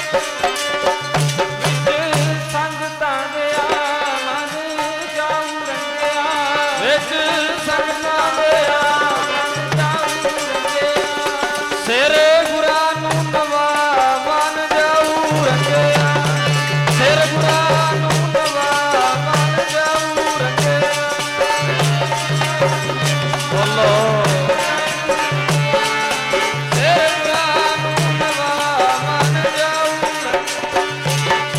ਵਿੱਚ ਸੰਗਤਾਂ ਦੇ ਆ ਮਨ ਜਾਊ ਰੰਗਿਆ, ਵਿੱਚ ਸੰਗਤਾਂ ਦੇ ਆ ਮਨ ਜਾਊ ਰੰਗਿਆ, ਸਿਰ ਗੁਰਾਂ ਨੂੰ ਨਵਾ ਮਨ ਜਾਊ ਰੰਗਿਆ, ਸਿਰ ਗੁਰਾਂ ਨੂੰ ਨਵਾ ਮਨ ਜਾਊ ਰੰਗਿਆ, ਬੋਲੋ ਸਿਰ ਗੁਰਾਂ ਨੂੰ ਨਵਾ ਮਨ ਜਾਊ ਰੰਗਿਆ।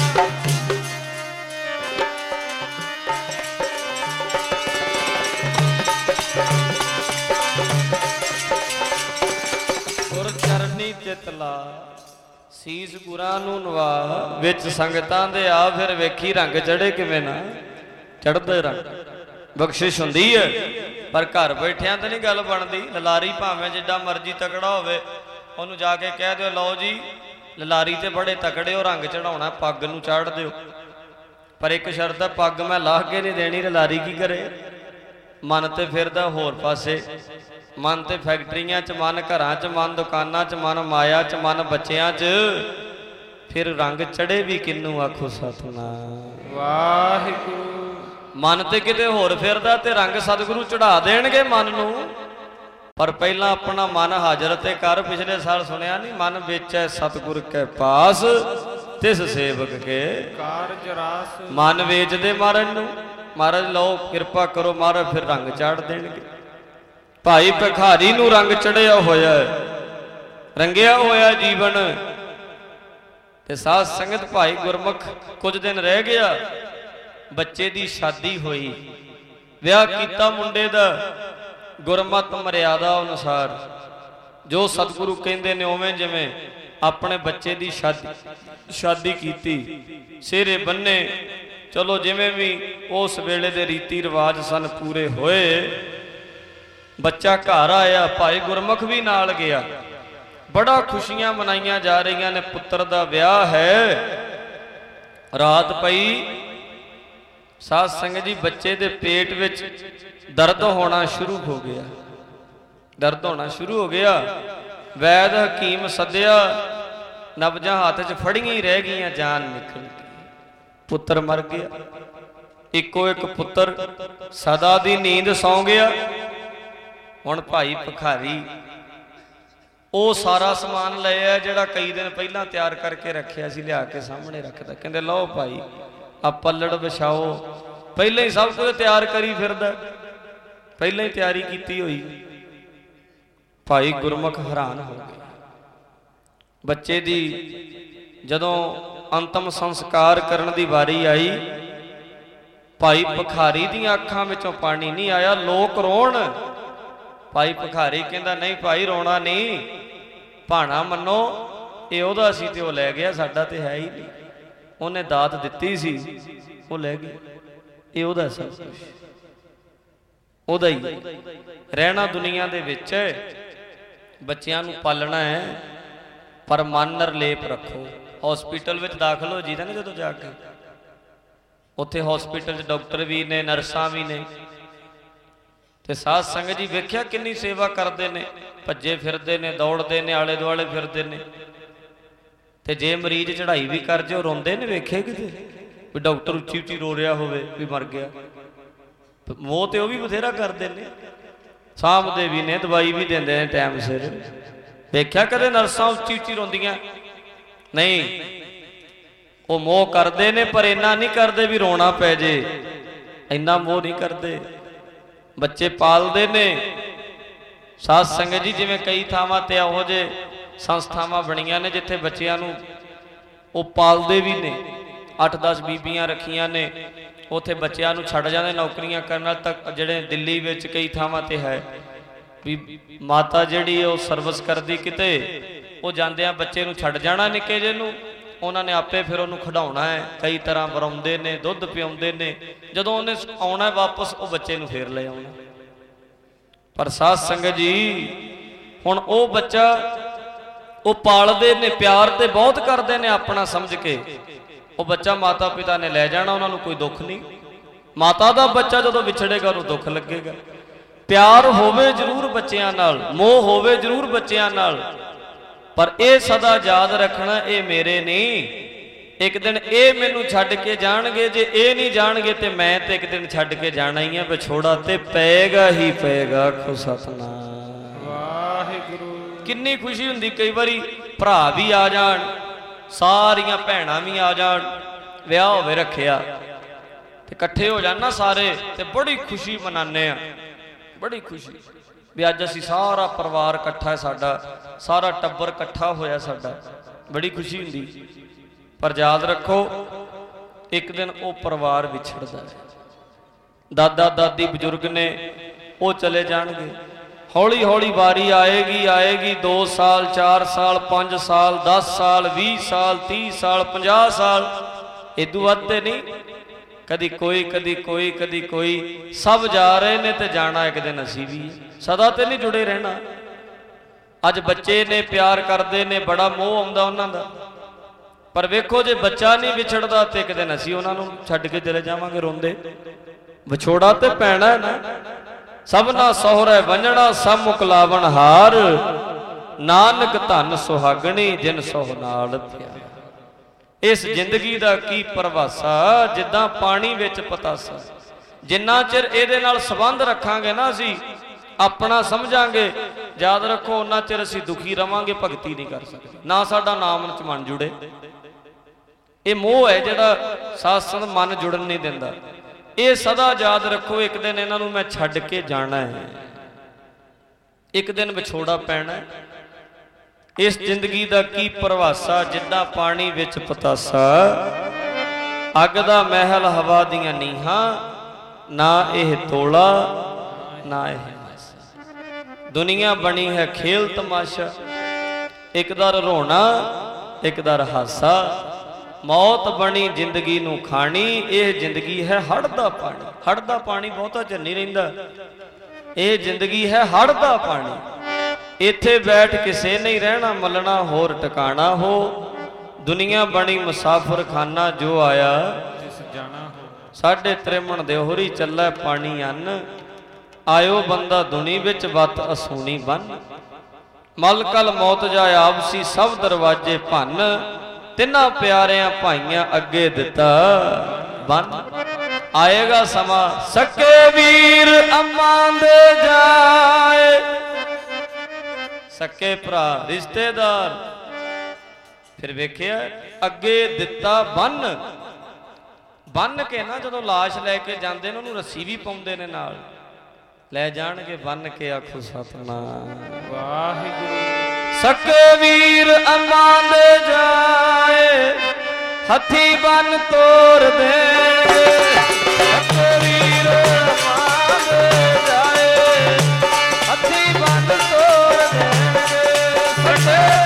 ਗੁਰ ਚਰਨੀ ਚਿਤ ਲਾ ਸੀਸ ਗੁਰਾਂ ਨੂੰ ਨਵਾ, ਵਿੱਚ ਸੰਗਤਾਂ ਦੇ ਆ ਫਿਰ ਵੇਖੀ ਰੰਗ ਚੜੇ ਕਿਵੇਂ ਨਾ ਚੜ੍ਹਦੇ ਰੰਗ, ਬਖਸ਼ਿਸ਼ ਹੁੰਦੀ ਹੈ ਪਰ ਘਰ ਬੈਠਿਆਂ ਤੇ ਨਹੀਂ ਗੱਲ ਬਣਦੀ। ਲਲਾਰੀ ਭਾਵੇਂ ਜਿੱਡਾ ਮਰਜ਼ੀ ਤਕੜਾ ਹੋਵੇ ਉਹਨੂੰ ਜਾ ਕੇ ਕਹਿ ਦਿਓ ਲਓ ਜੀ ਲਲਾਰੀ ਤੇ ਬੜੇ ਤਕੜੇ ਹੋ, ਰੰਗ ਚੜਾਉਣਾ ਪੱਗ ਨੂੰ ਚਾੜ ਦਿਓ, ਪਰ ਇੱਕ ਸ਼ਰਤ ਹੈ ਪੱਗ ਮੈਂ ਲਾਹ ਕੇ ਨਹੀਂ ਦੇਣੀ। ਲਲਾਰੀ ਕੀ ਕਰੇ, ਮਨ ਤੇ ਫਿਰਦਾ ਹੋਰ ਪਾਸੇ, ਮਨ ਤੇ ਫੈਕਟਰੀਆਂ 'ਚ, ਮਨ ਘਰਾਂ 'ਚ, ਮਨ ਦੁਕਾਨਾਂ 'ਚ, ਮਨ ਮਾਇਆ 'ਚ, ਮਨ ਬੱਚਿਆਂ 'ਚ, ਫਿਰ ਰੰਗ ਚੜੇ ਵੀ ਕਿਹਨੂੰ ਆਖੋ ਸਤਿਨਾਮ ਵਾਹਿਗੁਰੂ। ਮਨ ਤੇ ਕਿਤੇ ਹੋਰ ਫਿਰਦਾ ਤੇ ਰੰਗ ਸਤਿਗੁਰੂ ਚੜਾ ਦੇਣਗੇ ਮਨ ਨੂੰ, ਪਰ ਪਹਿਲਾਂ ਆਪਣਾ ਮਨ ਹਾਜ਼ਰ ਤੇ ਕਰ। ਪਿਛਲੇ ਸਾਲ ਸੁਣਿਆ ਨਹੀਂ, ਮਨ ਵਿੱਚ ਹੈ ਸਤਿਗੁਰ ਕੇ ਪਾਸ ਤਿਸ ਸੇਵਕ ਕੇ ਕਾਰਜ ਰਾਸ, ਮਨ ਵੇਚਦੇ ਮਹਾਰਾਜ ਨੂੰ, ਮਹਾਰਾਜ ਲਓ ਕਿਰਪਾ ਕਰੋ ਮਹਾਰਾਜ, ਫਿਰ ਰੰਗ ਚਾੜ ਦੇਣਗੇ। ਭਾਈ ਭਿਖਾਰੀ ਨੂੰ ਰੰਗ ਚੜਿਆ ਹੋਇਆ, ਰੰਗਿਆ ਹੋਇਆ ਜੀਵਨ, ਤੇ ਸਾਧ ਸੰਗਤ ਭਾਈ ਗੁਰਮੁਖ ਕੁਝ ਦਿਨ ਰਹਿ ਗਿਆ, ਬੱਚੇ ਦੀ ਸ਼ਾਦੀ ਹੋਈ, ਵਿਆਹ ਕੀਤਾ ਮੁੰਡੇ ਦਾ ਗੁਰਮਤਿ ਮਰਿਆਦਾ ਅਨੁਸਾਰ, ਜੋ ਸਤਿਗੁਰੂ ਕਹਿੰਦੇ ਨੇ ਉਵੇਂ ਜਿਵੇਂ ਆਪਣੇ ਬੱਚੇ ਦੀ ਸ਼ਾਦੀ ਸ਼ਾਦੀ ਕੀਤੀ, ਸਿਹਰੇ ਬੰਨੇ, ਚਲੋ ਜਿਵੇਂ ਵੀ ਉਸ ਵੇਲੇ ਦੇ ਰੀਤੀ ਰਿਵਾਜ ਸਨ ਪੂਰੇ ਹੋਏ, ਬੱਚਾ ਘਰ ਆਇਆ, ਭਾਈ ਗੁਰਮੁਖ ਵੀ ਨਾਲ ਗਿਆ, ਬੜਾ ਖੁਸ਼ੀਆਂ ਮਨਾਈਆਂ ਜਾ ਰਹੀਆਂ ਨੇ, ਪੁੱਤਰ ਦਾ ਵਿਆਹ ਹੈ। ਰਾਤ ਪਈ, ਸਾਧ ਸੰਗਤ ਜੀ ਬੱਚੇ ਦੇ ਪੇਟ ਵਿੱਚ ਦਰਦ ਹੋਣਾ ਸ਼ੁਰੂ ਹੋ ਗਿਆ, ਦਰਦ ਹੋਣਾ ਸ਼ੁਰੂ ਹੋ ਗਿਆ। ਵੈਦ ਹਕੀਮ ਸੱਦਿਆ, ਨਬਜਾਂ ਹੱਥ 'ਚ ਫੜੀਆਂ ਹੀ ਰਹਿ ਗਈਆਂ, ਜਾਨ ਨਿਕਲ ਗਈ, ਪੁੱਤਰ ਮਰ ਗਿਆ। ਇੱਕੋ ਇੱਕ ਪੁੱਤਰ ਸਦਾ ਦੀ ਨੀਂਦ ਸੌਂ ਗਿਆ। ਹੁਣ ਭਾਈ ਭਿਖਾਰੀ ਉਹ ਸਾਰਾ ਸਮਾਨ ਲਿਆ ਜਿਹੜਾ ਕਈ ਦਿਨ ਪਹਿਲਾਂ ਤਿਆਰ ਕਰਕੇ ਰੱਖਿਆ ਸੀ, ਲਿਆ ਕੇ ਸਾਹਮਣੇ ਰੱਖਦਾ, ਕਹਿੰਦੇ ਲਓ ਭਾਈ ਆ ਪੱਲੜ ਵਿਛਾਓ, ਪਹਿਲਾਂ ਹੀ ਸਭ ਕੁਝ ਤਿਆਰ ਕਰੀ ਫਿਰਦਾ, ਪਹਿਲਾਂ ਹੀ ਤਿਆਰੀ ਕੀਤੀ ਹੋਈ। ਭਾਈ ਗੁਰਮੁਖ ਹੈਰਾਨ ਹੋ ਗਏ। ਬੱਚੇ ਦੀ ਜਦੋਂ ਅੰਤਮ ਸੰਸਕਾਰ ਕਰਨ ਦੀ ਵਾਰੀ ਆਈ, ਭਾਈ ਭਿਖਾਰੀ ਦੀਆਂ ਅੱਖਾਂ ਵਿੱਚੋਂ ਪਾਣੀ ਨਹੀਂ ਆਇਆ, ਲੋਕ ਰੋਣ। ਭਾਈ ਭਿਖਾਰੀ ਕਹਿੰਦਾ ਨਹੀਂ ਭਾਈ ਰੋਣਾ ਨਹੀਂ, ਭਾਣਾ ਮੰਨੋ ਇਹ ਉਹਦਾ ਸੀ ਤੇ ਉਹ ਲੈ ਗਿਆ, ਸਾਡਾ ਤੇ ਹੈ ਹੀ ਨਹੀਂ। ਉਹਨੇ ਦਾਤ ਦਿੱਤੀ ਸੀ, ਉਹ ਲੈ ਗਿਆ, ਇਹ ਉਹਦਾ ਸਭ ਕੁਛ ਉਹਦਾ ਹੀ। ਰਹਿਣਾ ਦੁਨੀਆ ਦੇ ਵਿੱਚ, ਬੱਚਿਆਂ ਨੂੰ ਪਾਲਣਾ ਹੈ, ਪਰ ਮਨ ਨਿਰਲੇਪ ਰੱਖੋ। ਹਸਪੀਟਲ ਵਿੱਚ ਦਾਖਲ ਹੋ ਜੀਦਾ ਨਾ ਜਦੋਂ ਜਾ ਕੇ, ਉੱਥੇ ਹਸਪੀਟਲ 'ਚ ਡਾਕਟਰ ਵੀ ਨੇ, ਨਰਸਾਂ ਵੀ ਨੇ, ਤੇ ਸਾਧ ਸੰਗਤ ਜੀ ਵੇਖਿਆ ਕਿੰਨੀ ਸੇਵਾ ਕਰਦੇ ਨੇ, ਭੱਜੇ ਫਿਰਦੇ ਨੇ, ਦੌੜਦੇ ਨੇ, ਆਲੇ ਦੁਆਲੇ ਫਿਰਦੇ ਨੇ। ਤੇ ਜੇ ਮਰੀਜ਼ ਚੜ੍ਹਾਈ ਵੀ ਕਰ ਜੇ ਉਹ ਰੋਂਦੇ ਨੇ, ਵੇਖੇ ਕਿਤੇ ਵੀ ਡਾਕਟਰ ਉੱਚੀ ਉੱਚੀ ਰੋ ਰਿਹਾ ਹੋਵੇ ਵੀ ਮਰ ਗਿਆ। ਮੋਹ ਤੇ ਉਹ ਵੀ ਬਥੇਰਾ ਕਰਦੇ ਨੇ, ਸਾਂਭਦੇ ਵੀ ਨੇ, ਦਵਾਈ ਵੀ ਦਿੰਦੇ ਨੇ ਟਾਈਮ ਸਿਰ। ਵੇਖਿਆ ਕਦੇ ਨਰਸਾਂ ਉੱਚੀ ਉੱਚੀ ਰੋਂਦੀਆਂ? ਨਹੀਂ, ਉਹ ਮੋਹ ਕਰਦੇ ਨੇ, ਪਰ ਇੰਨਾ ਨਹੀਂ ਕਰਦੇ ਵੀ ਰੋਣਾ ਪੈ ਜੇ, ਇੰਨਾ ਮੋਹ ਨਹੀਂ ਕਰਦੇ। ਬੱਚੇ ਪਾਲਦੇ ਨੇ ਸਾਧ ਸੰਗਤ ਜੀ, ਜਿਵੇਂ ਕਈ ਥਾਵਾਂ ਤੇ ਇਹੋ ਜਿਹੇ ਸੰਸਥਾਵਾਂ ਬਣੀਆਂ ਨੇ ਜਿੱਥੇ ਬੱਚਿਆਂ ਨੂੰ ਉਹ ਪਾਲਦੇ ਵੀ ਨੇ। ਅੱਠ ਦਸ ਬੀਬੀਆਂ ਰੱਖੀਆਂ ਨੇ, ਉੱਥੇ ਬੱਚਿਆਂ ਨੂੰ ਛੱਡ ਜਾਂਦੇ ਨੌਕਰੀਆਂ ਕਰਨ ਨਾਲ। ਤੱਕ ਜਿਹੜੇ ਦਿੱਲੀ ਵਿੱਚ ਕਈ ਥਾਵਾਂ ਤੇ ਹੈ ਵੀ ਮਾਤਾ ਜਿਹੜੀ ਉਹ ਸਰਵਿਸ ਕਰਦੀ ਕਿਤੇ, ਉਹ ਜਾਂਦਿਆਂ ਬੱਚੇ ਨੂੰ ਛੱਡ ਜਾਣਾ ਨਿੱਕੇ ਜਿਹੇ ਨੂੰ, ਉਹਨਾਂ ਨੇ ਆਪੇ ਫਿਰ ਉਹਨੂੰ ਖਿਡਾਉਣਾ ਹੈ, ਕਈ ਤਰ੍ਹਾਂ ਵਰਾਉਂਦੇ ਨੇ, ਦੁੱਧ ਪਿਆਉਂਦੇ ਨੇ, ਜਦੋਂ ਉਹਨੇ ਆਉਣਾ ਵਾਪਸ ਉਹ ਬੱਚੇ ਨੂੰ ਫੇਰ ਲੈ ਆਉਣਾ। ਪਰ ਸਾਧ ਸੰਗਤ ਜੀ ਹੁਣ ਉਹ ਬੱਚਾ ਉਹ ਪਾਲਦੇ ਨੇ, ਪਿਆਰ ਤੇ ਬਹੁਤ ਕਰਦੇ ਨੇ ਆਪਣਾ ਸਮਝ ਕੇ। ਉਹ ਬੱਚਾ ਮਾਤਾ ਪਿਤਾ ਨੇ ਲੈ ਜਾਣਾ, ਉਹਨਾਂ ਨੂੰ ਕੋਈ ਦੁੱਖ ਨਹੀਂ। ਮਾਤਾ ਦਾ ਬੱਚਾ ਜਦੋਂ ਵਿਛੜੇਗਾ ਉਹਨੂੰ ਦੁੱਖ ਲੱਗੇਗਾ। ਪਿਆਰ ਹੋਵੇ ਜ਼ਰੂਰ ਬੱਚਿਆਂ ਨਾਲ, ਮੋਹ ਹੋਵੇ ਜ਼ਰੂਰ ਬੱਚਿਆਂ ਨਾਲ, ਪਰ ਇਹ ਸਦਾ ਯਾਦ ਰੱਖਣਾ ਇਹ ਮੇਰੇ ਨਹੀਂ, ਇੱਕ ਦਿਨ ਇਹ ਮੈਨੂੰ ਛੱਡ ਕੇ ਜਾਣਗੇ। ਜੇ ਇਹ ਨਹੀਂ ਜਾਣਗੇ ਤੇ ਮੈਂ ਤੇ ਇੱਕ ਦਿਨ ਛੱਡ ਕੇ ਜਾਣਾ ਹੀ ਹੈ। ਵਿਛੋੜਾ ਤੇ ਪਏਗਾ ਹੀ ਪਏਗਾ। ਆਖੋ ਸਤਿਨਾਮ ਵਾਹਿਗੁਰੂ। ਕਿੰਨੀ ਖੁਸ਼ੀ ਹੁੰਦੀ ਕਈ ਵਾਰੀ ਭਰਾ ਵੀ ਆ ਜਾਣ, ਸਾਰੀਆਂ ਭੈਣਾਂ ਵੀ ਆ ਜਾਣ, ਵਿਆਹ ਹੋਵੇ ਰੱਖਿਆ ਤੇ ਇਕੱਠੇ ਹੋ ਜਾਣ ਨਾ ਸਾਰੇ, ਤੇ ਬੜੀ ਖੁਸ਼ੀ ਮਨਾਉਂਦੇ ਆ, ਬੜੀ ਖੁਸ਼ੀ ਵੀ ਅੱਜ ਅਸੀਂ ਸਾਰਾ ਪਰਿਵਾਰ ਇਕੱਠਾ ਹੈ, ਸਾਡਾ ਸਾਰਾ ਟੱਬਰ ਇਕੱਠਾ ਹੋਇਆ ਸਾਡਾ, ਬੜੀ ਖੁਸ਼ੀ ਹੁੰਦੀ। ਪਰ ਯਾਦ ਰੱਖੋ ਇੱਕ ਦਿਨ ਉਹ ਪਰਿਵਾਰ ਵਿਛੜਦਾ ਹੈ। ਦਾਦਾ ਦਾਦੀ ਬਜ਼ੁਰਗ ਨੇ ਉਹ ਚਲੇ ਜਾਣਗੇ, ਹੌਲੀ ਹੌਲੀ ਵਾਰੀ ਆਏਗੀ ਆਏਗੀ ਦੋ ਸਾਲ, ਚਾਰ ਸਾਲ, ਪੰਜ ਸਾਲ, ਦਸ ਸਾਲ, ਵੀਹ ਸਾਲ, ਤੀਹ ਸਾਲ, ਪੰਜਾਹ ਸਾਲ, ਇਦੋਂ ਵੱਧ ਤੇ ਨਹੀਂ। ਕਦੀ ਕੋਈ ਕਦੀ ਕੋਈ ਕਦੀ ਕੋਈ, ਸਭ ਜਾ ਰਹੇ ਨੇ ਤੇ ਜਾਣਾ ਇੱਕ ਦਿਨ ਅਸੀਂ ਵੀ, ਸਦਾ ਤੇ ਨਹੀਂ ਜੁੜੇ ਰਹਿਣਾ। ਅੱਜ ਬੱਚੇ ਨੇ, ਪਿਆਰ ਕਰਦੇ ਨੇ, ਬੜਾ ਮੋਹ ਆਉਂਦਾ ਉਹਨਾਂ ਦਾ, ਪਰ ਵੇਖੋ ਜੇ ਬੱਚਾ ਨਹੀਂ ਵਿਛੜਦਾ ਤੇ ਇੱਕ ਦਿਨ ਅਸੀਂ ਉਹਨਾਂ ਨੂੰ ਛੱਡ ਕੇ ਚਲੇ ਜਾਵਾਂਗੇ ਰੋਂਦੇ। ਵਿਛੋੜਾ ਤੇ ਪੈਣਾ ਹੈ ਨਾ। ਸਭਨਾ ਸਹੁਰੇ ਵੰਜਣਾ ਸਭ ਮੁਕਲਾਵਣ ਹਾਰ, ਨਾਨਕ ਧਨ ਸੁਹਾਗਣੀ ਜਿਨ ਸੋਹ ਨਾਲ ਪਿਆਰ। ਇਸ ਜ਼ਿੰਦਗੀ ਦਾ ਕੀ ਪਰਵਾਸਾ, ਜਿੱਦਾਂ ਪਾਣੀ ਵਿੱਚ ਪਤਾਸਾ। ਜਿੰਨਾ ਚਿਰ ਇਹਦੇ ਨਾਲ ਸੰਬੰਧ ਰੱਖਾਂਗੇ ਨਾ, ਅਸੀਂ ਆਪਣਾ ਸਮਝਾਂਗੇ, ਯਾਦ ਰੱਖੋ ਉਹਨਾਂ ਚਿਰ ਅਸੀਂ ਦੁਖੀ ਰਵਾਂਗੇ, ਭਗਤੀ ਨਹੀਂ ਕਰ ਸਕਦੇ, ਨਾ ਸਾਡਾ ਨਾਮ ਚ ਮਨ ਜੁੜੇ। ਇਹ ਮੋਹ ਹੈ ਜਿਹੜਾ ਸਾਧ ਸੰਗਤ ਮਨ ਜੁੜਨ ਨਹੀਂ ਦਿੰਦਾ। ਇਹ ਸਦਾ ਯਾਦ ਰੱਖੋ ਇੱਕ ਦਿਨ ਇਹਨਾਂ ਨੂੰ ਮੈਂ ਛੱਡ ਕੇ ਜਾਣਾ ਹੈ, ਇੱਕ ਦਿਨ ਵਿਛੋੜਾ ਪੈਣਾ ਹੈ। ਇਸ ਜ਼ਿੰਦਗੀ ਦਾ ਕੀ ਪਰਵਾਸਾ, ਜਿੱਦਾਂ ਪਾਣੀ ਵਿੱਚ ਪਤਾਸਾ। ਅੱਗ ਦਾ ਮਹਿਲ ਹਵਾ ਦੀਆਂ ਨੀਹਾਂ, ਨਾ ਇਹ ਤੋਲਾ ਨਾ ਇਹ ਮਾਸਾ। ਦੁਨੀਆ ਬਣੀ ਹੈ ਖੇਲ ਤਮਾਸ਼ਾ, ਇੱਕ ਦਰ ਰੋਣਾ ਇੱਕ ਦਰ ਹਾਸਾ। ਮੌਤ ਬਣੀ ਜ਼ਿੰਦਗੀ ਨੂੰ ਖਾਣੀ, ਇਹ ਜ਼ਿੰਦਗੀ ਹੈ ਹੜ੍ਹ ਦਾ ਪਾਣੀ। ਹੜ੍ਹ ਦਾ ਪਾਣੀ ਬਹੁਤਾ ਚਿਰ ਨਹੀਂ ਰਹਿੰਦਾ, ਇਹ ਜ਼ਿੰਦਗੀ ਹੈ ਹੜ੍ਹ ਦਾ ਪਾਣੀ। ਇੱਥੇ ਬੈਠ ਕਿਸੇ ਨਹੀਂ ਰਹਿਣਾ, ਮਲਣਾ ਹੋਰ ਟਿਕਾਣਾ ਹੋ। ਦੁਨੀਆ ਬਣੀ ਮੁਸਾਫਰ ਖਾਨਾ, ਜੋ ਆਇਆ ਜਿਸ ਜਾਣਾ ਹੋ। ਸਾਡੇ ਤ੍ਰਿਮਣ ਦੇ ਹੋਰੀ ਚੱਲੈ ਪਾਣੀ ਅੰਨ, ਆਇਓ ਬੰਦਾ ਦੁਨੀ ਵਿੱਚ ਵੱਤ ਅਸੂਣੀ ਬੰਨ। ਮਲ ਕਲ ਮੌਤ ਜਾਇ ਆਪਸੀ, ਸਭ ਦਰਵਾਜੇ ਭੰਨ। ਤਿੰਨਾਂ ਪਿਆਰਿਆਂ ਭਾਈਆਂ ਅੱਗੇ ਦਿੱਤਾ ਬੰਨ। ਆਏਗਾ ਸਮਾਂ ਸਕੇ ਵੀਰ ਅੰਮਾਂ ਦੇ ਜਾਏ, ਸਕੇ ਭਰਾ ਰਿਸ਼ਤੇਦਾਰ। ਫਿਰ ਵੇਖਿਆ ਅੱਗੇ ਦਿੱਤਾ ਬੰਨ। ਬੰਨ ਕੇ ਨਾ ਜਦੋਂ ਲਾਸ਼ ਲੈ ਕੇ ਜਾਂਦੇ ਨੇ, ਉਹਨੂੰ ਰੱਸੀ ਵੀ ਪਾਉਂਦੇ ਨੇ ਨਾਲ, ਲੈ ਜਾਣਗੇ ਬੰਨ ਕੇ। ਆਖੋ ਸਤਿਨਾਮ ਵਾਹਿਗੁਰੂ। ਸਕੇ ਵੀਰ ਅੰਮਾਂ ਦੇ ਜਾਏ, ਹੱਥੀ ਬੰਨ ਤੋੜ ਦੇਣਗੇ। ਸਕੇ ਵੀਰ ਅੰਮਾਂ ਦੇ ਜਾਏ, ਹੱਥੀ ਬੰਨ ਤੋੜ ਦੇਣਗੇ। ਸਕੇ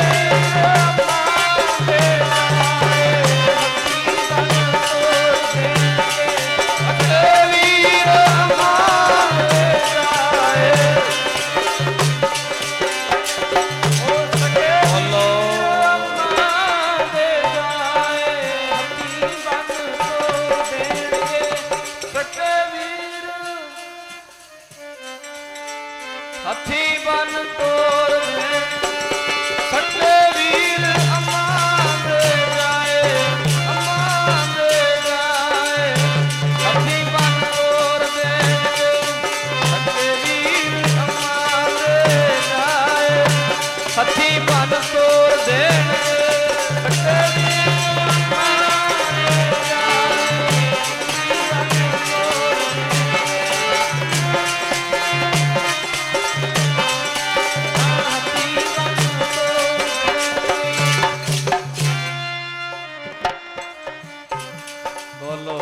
ਬੋਲੋ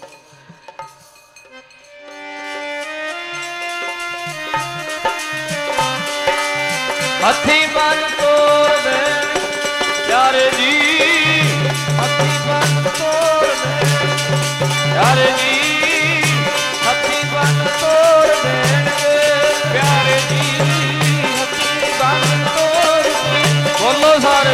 ਹੱਥੀ ਬੰਨ ਤੋੜ ਦੇ ਪਿਆਰੇ ਜੀ, ਹੱਥੀ ਬੰਨ ਤੋੜ ਦੇ ਪਿਆਰੇ ਜੀ, ਹੱਥੀ ਬੰਨ ਤੋੜ ਦੇਣਗੇ ਪਿਆਰੇ ਜੀ, ਹੱਥੀ ਬੰਨ ਤੋੜ ਦੇ। ਬੋਲੋ ਸਾਰੇ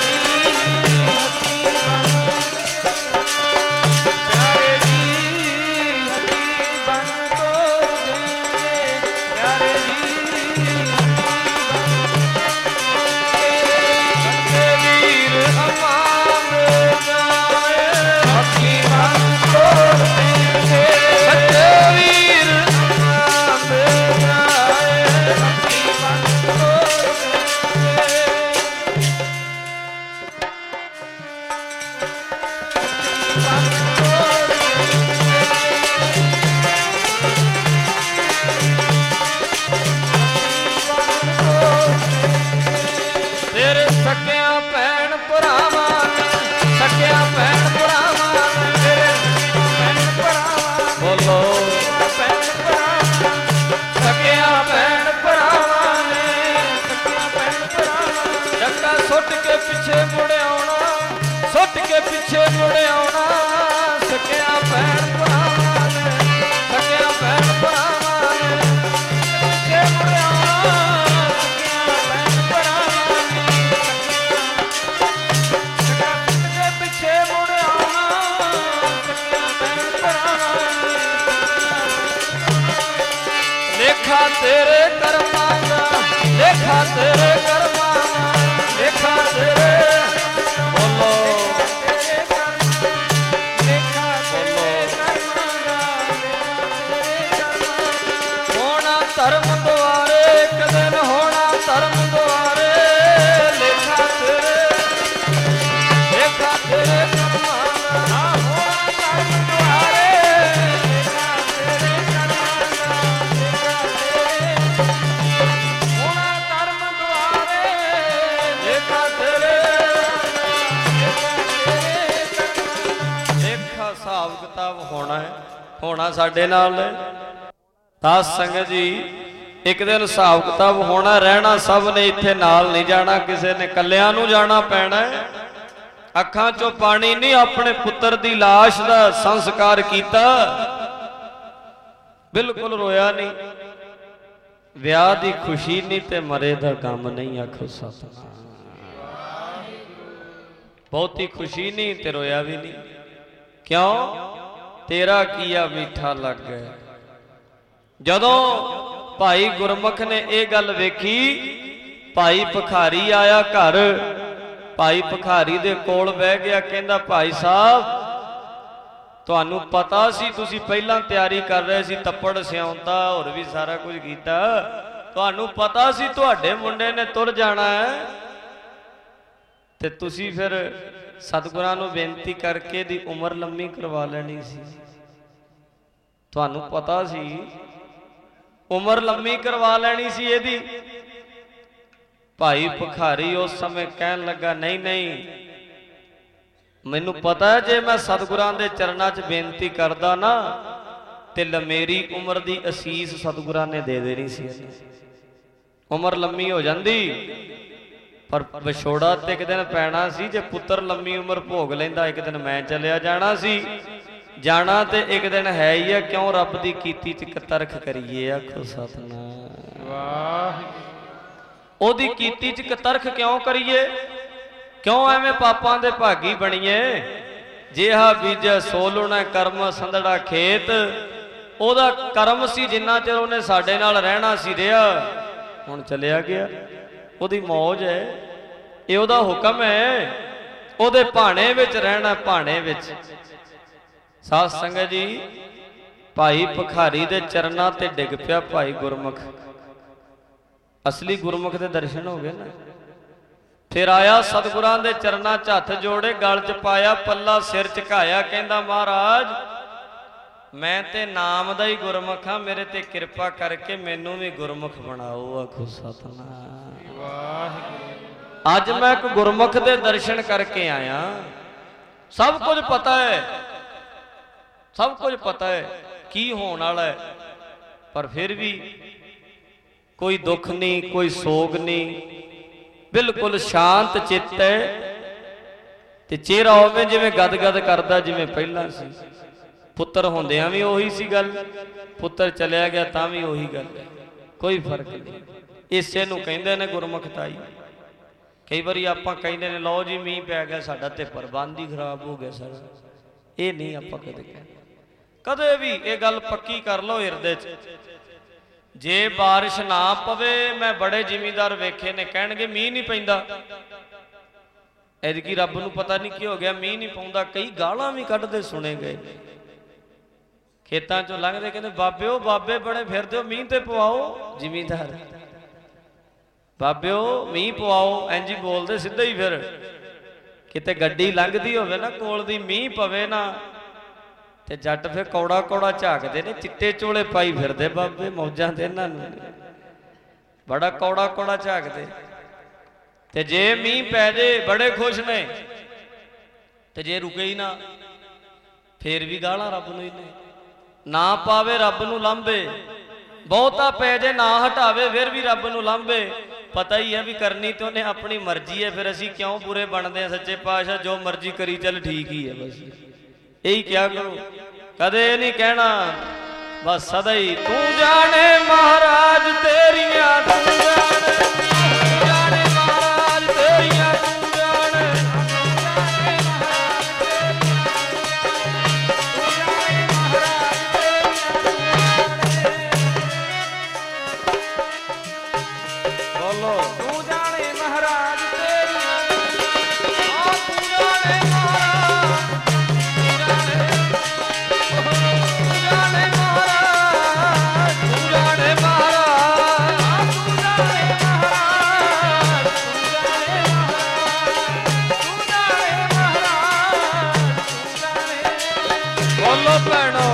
ਪਿੱਛੇ ਮੁੜ ਆਉਣਾ, ਸੁੱਟ ਕੇ ਪਿੱਛੇ ਮੁੜ ਆਉਣਾ, ਸਕਿਆ ਭੈਣ ਭਰਾਵਾਂ ਨੇ, ਸਕਿਆ ਭੈਣ ਭਰਾਵਾਂ ਨੇ, ਪਿੱਛੇ ਮੁੜ ਆਉਣਾ, ਸਕਿਆ ਭੈਣ ਭਰਾਵਾਂ ਨੇ, ਸਕਿਆ ਸੁੱਟ ਕੇ ਪਿੱਛੇ ਮੁੜ ਆਉਣਾ, ਸਕਿਆ ਭੈਣ ਭਰਾਵਾਂ ਨੇ। ਲੇਖਾ ਤੇਰੇ ਕਰਮਾਂ ਦਾ, ਲੇਖਾ ਤੇਰੇ ਕਰਮਾਂ ਦਾ, ਲੇਖਾ ਤੇਰੇ ਬੋਲੋ ਲੇਖਾ ਤੇਰੇ ਕਰਮਾਂ ਦਾ, ਹੋਣਾ ਧਰਮ ਦੁਆਰੇ ਇੱਕ ਦਿਨ, ਹੋਣਾ ਧਰਮ ਦੁਆਰੇ, ਲੇਖਾ ਤੇਰੇ ਲੇਖਾ ਤੇਰੇ ਕਰਮਾਂ ਦਾ, ਹੋਣਾ ਧਰਮ ਦੁਆਰੇ, ਲੇਖਾ ਤੇਰੇ ਕਰਮਾਂ ਦਾ, ਲੇਖਾ ਤੇਰੇ ਹੋਣਾ ਧਰਮ ਦੁਆਰੇ, ਲੇਖਾ ਤੇਰੇ ਲੇਖਾ ਹਿਸਾਬ ਕਿਤਾਬ ਹੋਣਾ ਹੈ, ਹੋਣਾ ਸਾਡੇ ਨਾਲ। ਸਾਧ ਸੰਗਤ ਜੀ ਇੱਕ ਦਿਨ ਹਿਸਾਬ ਕਿਤਾਬ ਹੋਣਾ, ਰਹਿਣਾ ਸਭ ਨੇ ਇੱਥੇ ਨਾਲ ਨਹੀਂ ਜਾਣਾ, ਕਿਸੇ ਨੇ ਇਕੱਲਿਆਂ ਨੂੰ ਜਾਣਾ ਪੈਣਾ। ਅੱਖਾਂ ਚੋਂ ਪਾਣੀ ਨਹੀਂ, ਆਪਣੇ ਪੁੱਤਰ ਦੀ ਲਾਸ਼ ਦਾ ਸੰਸਕਾਰ ਕੀਤਾ, ਬਿਲਕੁਲ ਰੋਇਆ ਨਹੀਂ, ਵਿਆਹ ਦੀ ਖੁਸ਼ੀ ਨਹੀਂ ਤੇ ਮਰੇ ਦਾ ਗਮ ਨਹੀਂ। ਆਖੋ ਸਤਿਨਾਮ। ਬਹੁਤੀ ਖੁਸ਼ੀ ਨਹੀਂ ਤੇ ਰੋਇਆ ਵੀ ਨਹੀਂ। ਕਿਉਂ? ਤੇਰਾ ਕੀਆ ਮਿੱਠਾ ਲੱਗ ਗਿਆ। ਜਦੋਂ ਭਾਈ ਗੁਰਮੁਖ ਨੇ ਇਹ ਗੱਲ ਵੇਖੀ, ਭਾਈ ਭਿਖਾਰੀ ਆਇਆ ਘਰ, ਭਾਈ ਭਿਖਾਰੀ ਦੇ ਕੋਲ ਬਹਿ ਗਿਆ, ਕਹਿੰਦਾ ਭਾਈ ਸਾਹਿਬ ਤੁਹਾਨੂੰ ਪਤਾ ਸੀ, ਤੁਸੀਂ ਪਹਿਲਾਂ ਤਿਆਰੀ ਕਰ ਰਹੇ ਸੀ, ਤੱਪੜ ਸਿਆਉਂਦਾ ਹੋਰ ਵੀ ਸਾਰਾ ਕੁਝ ਕੀਤਾ, ਤੁਹਾਨੂੰ ਪਤਾ ਸੀ ਤੁਹਾਡੇ ਮੁੰਡੇ ਨੇ ਤੁਰ ਜਾਣਾ ਹੈ, ਤੇ ਤੁਸੀਂ ਫਿਰ ਸਤਿਗੁਰਾਂ ਨੂੰ ਬੇਨਤੀ ਕਰਕੇ ਇਹਦੀ ਉਮਰ ਲੰਮੀ ਕਰਵਾ ਲੈਣੀ ਸੀ। ਤੁਹਾਨੂੰ ਪਤਾ ਸੀ ਉਮਰ ਲੰਮੀ ਕਰਵਾ ਲੈਣੀ ਸੀ ਇਹਦੀ। ਭਾਈ ਭਿਖਾਰੀ ਉਸ ਸਮੇਂ ਕਹਿਣ ਲੱਗਾ, ਨਹੀਂ ਨਹੀਂ, ਮੈਨੂੰ ਪਤਾ ਹੈ ਜੇ ਮੈਂ ਸਤਿਗੁਰਾਂ ਦੇ ਚਰਨਾਂ 'ਚ ਬੇਨਤੀ ਕਰਦਾ ਨਾ ਤੇ ਲੰਮੇਰੀ ਉਮਰ ਦੀ ਅਸੀਸ ਸਤਿਗੁਰਾਂ ਨੇ ਦੇ ਦੇਣੀ ਸੀ, ਉਮਰ ਲੰਮੀ ਹੋ ਜਾਂਦੀ। ਪਰ ਵਿਛੋੜਾ ਤੇ ਇੱਕ ਦਿਨ ਪੈਣਾ ਸੀ, ਜੇ ਪੁੱਤਰ ਲੰਮੀ ਉਮਰ ਭੋਗ ਲੈਂਦਾ ਇੱਕ ਦਿਨ ਮੈਂ ਚਲਿਆ ਜਾਣਾ ਸੀ। ਜਾਣਾ ਤੇ ਇੱਕ ਦਿਨ ਹੈ ਹੀ ਆ, ਕਿਉਂ ਰੱਬ ਦੀ ਕੀਤੀ 'ਚ ਕਤਰਖ ਕਰੀਏ। ਆਖੋ ਸਤਿਨਾਮ ਵਾਹਿਗੁਰੂ। ਉਹਦੀ ਕੀਤੀ 'ਚ ਕਤਰਖ ਕਿਉਂ ਕਰੀਏ? ਕਿਉਂ ਐਵੇਂ ਪਾਪਾਂ ਦੇ ਭਾਗੀ ਬਣੀਏ? ਜਿਹਾ ਬੀਜੈ ਸੋ ਲੁਣਾ ਕਰਮ ਸੰਧੜਾ ਖੇਤ। ਉਹਦਾ ਕਰਮ ਸੀ, ਜਿੰਨਾ ਚਿਰ ਉਹਨੇ ਸਾਡੇ ਨਾਲ ਰਹਿਣਾ ਸੀ ਰਿਹਾ, ਹੁਣ ਚਲਿਆ ਗਿਆ। ਉਹਦੀ ਮੌਜ ਹੈ, ਇਹ ਉਹਦਾ ਹੁਕਮ ਹੈ, ਉਹਦੇ ਭਾਣੇ ਵਿੱਚ ਰਹਿਣਾ, ਭਾਣੇ ਵਿੱਚ। ਸਾਧ ਸੰਗਤ ਜੀ ਭਾਈ ਭਿਖਾਰੀ ਦੇ ਚਰਨਾਂ ਤੇ ਡਿੱਗ ਪਿਆ ਭਾਈ ਗੁਰਮੁਖ। ਅਸਲੀ ਗੁਰਮੁਖ ਦੇ ਦਰਸ਼ਨ ਹੋ ਗਏ ਨਾ। ਫਿਰ ਆਇਆ ਸਤਿਗੁਰਾਂ ਦੇ ਚਰਨਾਂ 'ਚ ਹੱਥ ਜੋੜੇ, ਗਲ 'ਚ ਪਾਇਆ ਪੱਲਾ, ਸਿਰ ਝੁਕਾਇਆ, ਕਹਿੰਦਾ ਮਹਾਰਾਜ ਮੈਂ ਤੇ ਨਾਮ ਦਾ ਹੀ ਗੁਰਮੁਖ ਹਾਂ, ਮੇਰੇ ਤੇ ਕਿਰਪਾ ਕਰਕੇ ਮੈਨੂੰ ਵੀ ਗੁਰਮੁਖ ਬਣਾਓ। ਆਖੋ ਸਤਿਨਾਮ ਵਾਹਿਗੁਰੂ। ਅੱਜ ਮੈਂ ਇੱਕ ਗੁਰਮੁਖ ਦੇ ਦਰਸ਼ਨ ਕਰਕੇ ਆਇਆ। ਸਭ ਕੁਝ ਪਤਾ ਹੈ, सब कुछ पता है की होने वाला है, पर फिर भी कोई दुख नहीं, कोई सोग नहीं, बिल्कुल शांत चित्त है। ते चेहरा उवें जिवें गद-गद करदा जिवें पहलां सी। पुत्र होंदियां भी उही सी गल, पुत्र चलिया गया तां भी उही गल है, कोई फर्क नहीं। इसे नूं कहिंदे ने गुरमुखताई। कई बारी आपां कहिंदे ने लो जी मींह पै गया, साडा ते प्रबंध ही खराब हो गया सारा। ये नहीं आपां कदे कहंदे, कदे भी ये गल पक्की कर लो हिरदे च। जे बारिश ना पवे, मैं बड़े जिमीदार वेखे ने कहणगे मींह नहीं पैंदा, एदकी रब नूं पता नहीं की हो गया मींह नहीं पाउंदा। कई गालां भी कढदे सुने गए, खेतां चों लंघदे कहंदे बाबे ओ बाबे बड़े फिरदे हो, मींह ते पवाओ। जिमीदार बाबे ओ मींह पवाओ, इंज ही बोलदे सिद्धा ही। फिर किते गड्डी लंघदी होवे ना कोल दी, मींह पवे ना ते जट फिर कौड़ा कौड़ा झाकदे ने, चिट्टे चोले पाई फिरदे बाबे, मौजां ते इन्हां नूं बड़ा कौड़ा कौड़ा झाकदे। ते जे मींह पै जे बड़े खुश ने, ते जे रुके ही ना फिर भी गालां रब नूं ही ने। ना पावे रब नूं लांभे, बहुता पै जे ना हटावे फिर भी रब नूं लांभे। पता ही है भी करनी तो उन्हें अपनी मर्जी है, फिर असीं क्यों बुरे बनते हैं। सच्चे पातशाह जो मर्जी करी चल ठीक ही है, बस यही क्या करो, कदे नहीं कहना बस सदा ही तू जाने महाराज तेरियां, तू जाने, तू जाने महाराज तेरियां, तू जाने, बोलो तू जाने महाराज तेरियां, आ तू जाने महाराज, तू जाने महाराज, तू जाने महाराज, तू जाने महाराज, तू जाने महाराज, तू जाने। बोलो भैनो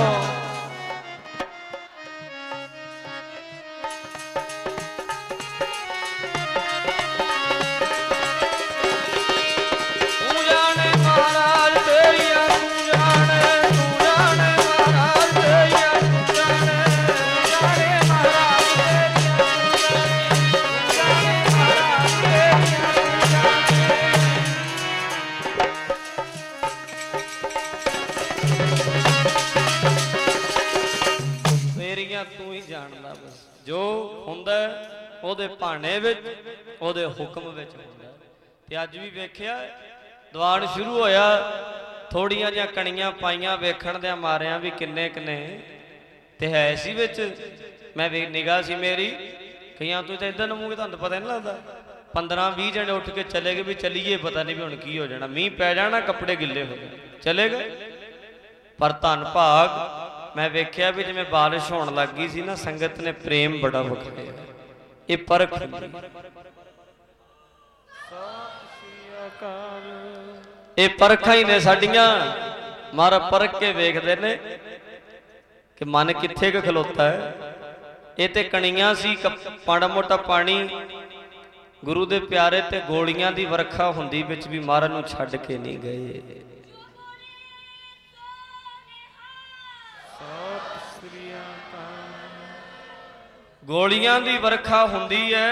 तू ही जानदा, बस जो हुंदा ओदे भाणे विच, ओदे हुक्म विच हुंदा। ते अज भी वेखिया दीवान शुरू होया, थोड़ियां जिहां कणियां पाइयां वेखण दे मारियां भी किन्ने किन्ने ते है सी विच। मैं वे निगाह सी मेरी, कईयां तू तो इधर मूँह तुहानूं पता नहीं लगदा। पंद्रह बीस जने उठ के चले गए भी चलीए, पता नहीं भी हुण की हो जाना, मींह पै जाना कपड़े गिले हो गए, चले गए। पर धन भाग मैं वेख्या भी जिवें बारिश होण लग गई सी ना, संगत ने प्रेम बड़ा विखाया। ये परख, ये परखां ही ने साडियां। महाराज परख के वेखदे ने कि मन कित्थे क खलोता है। ये ते कणियां सी, माड़ा मोटा पानी गुरु दे प्यारे ते गोलियां दी वरखा हुंदी विच भी महाराज नूं छड्ड के नहीं गए। गोलियां दी वरखा हुंदी है,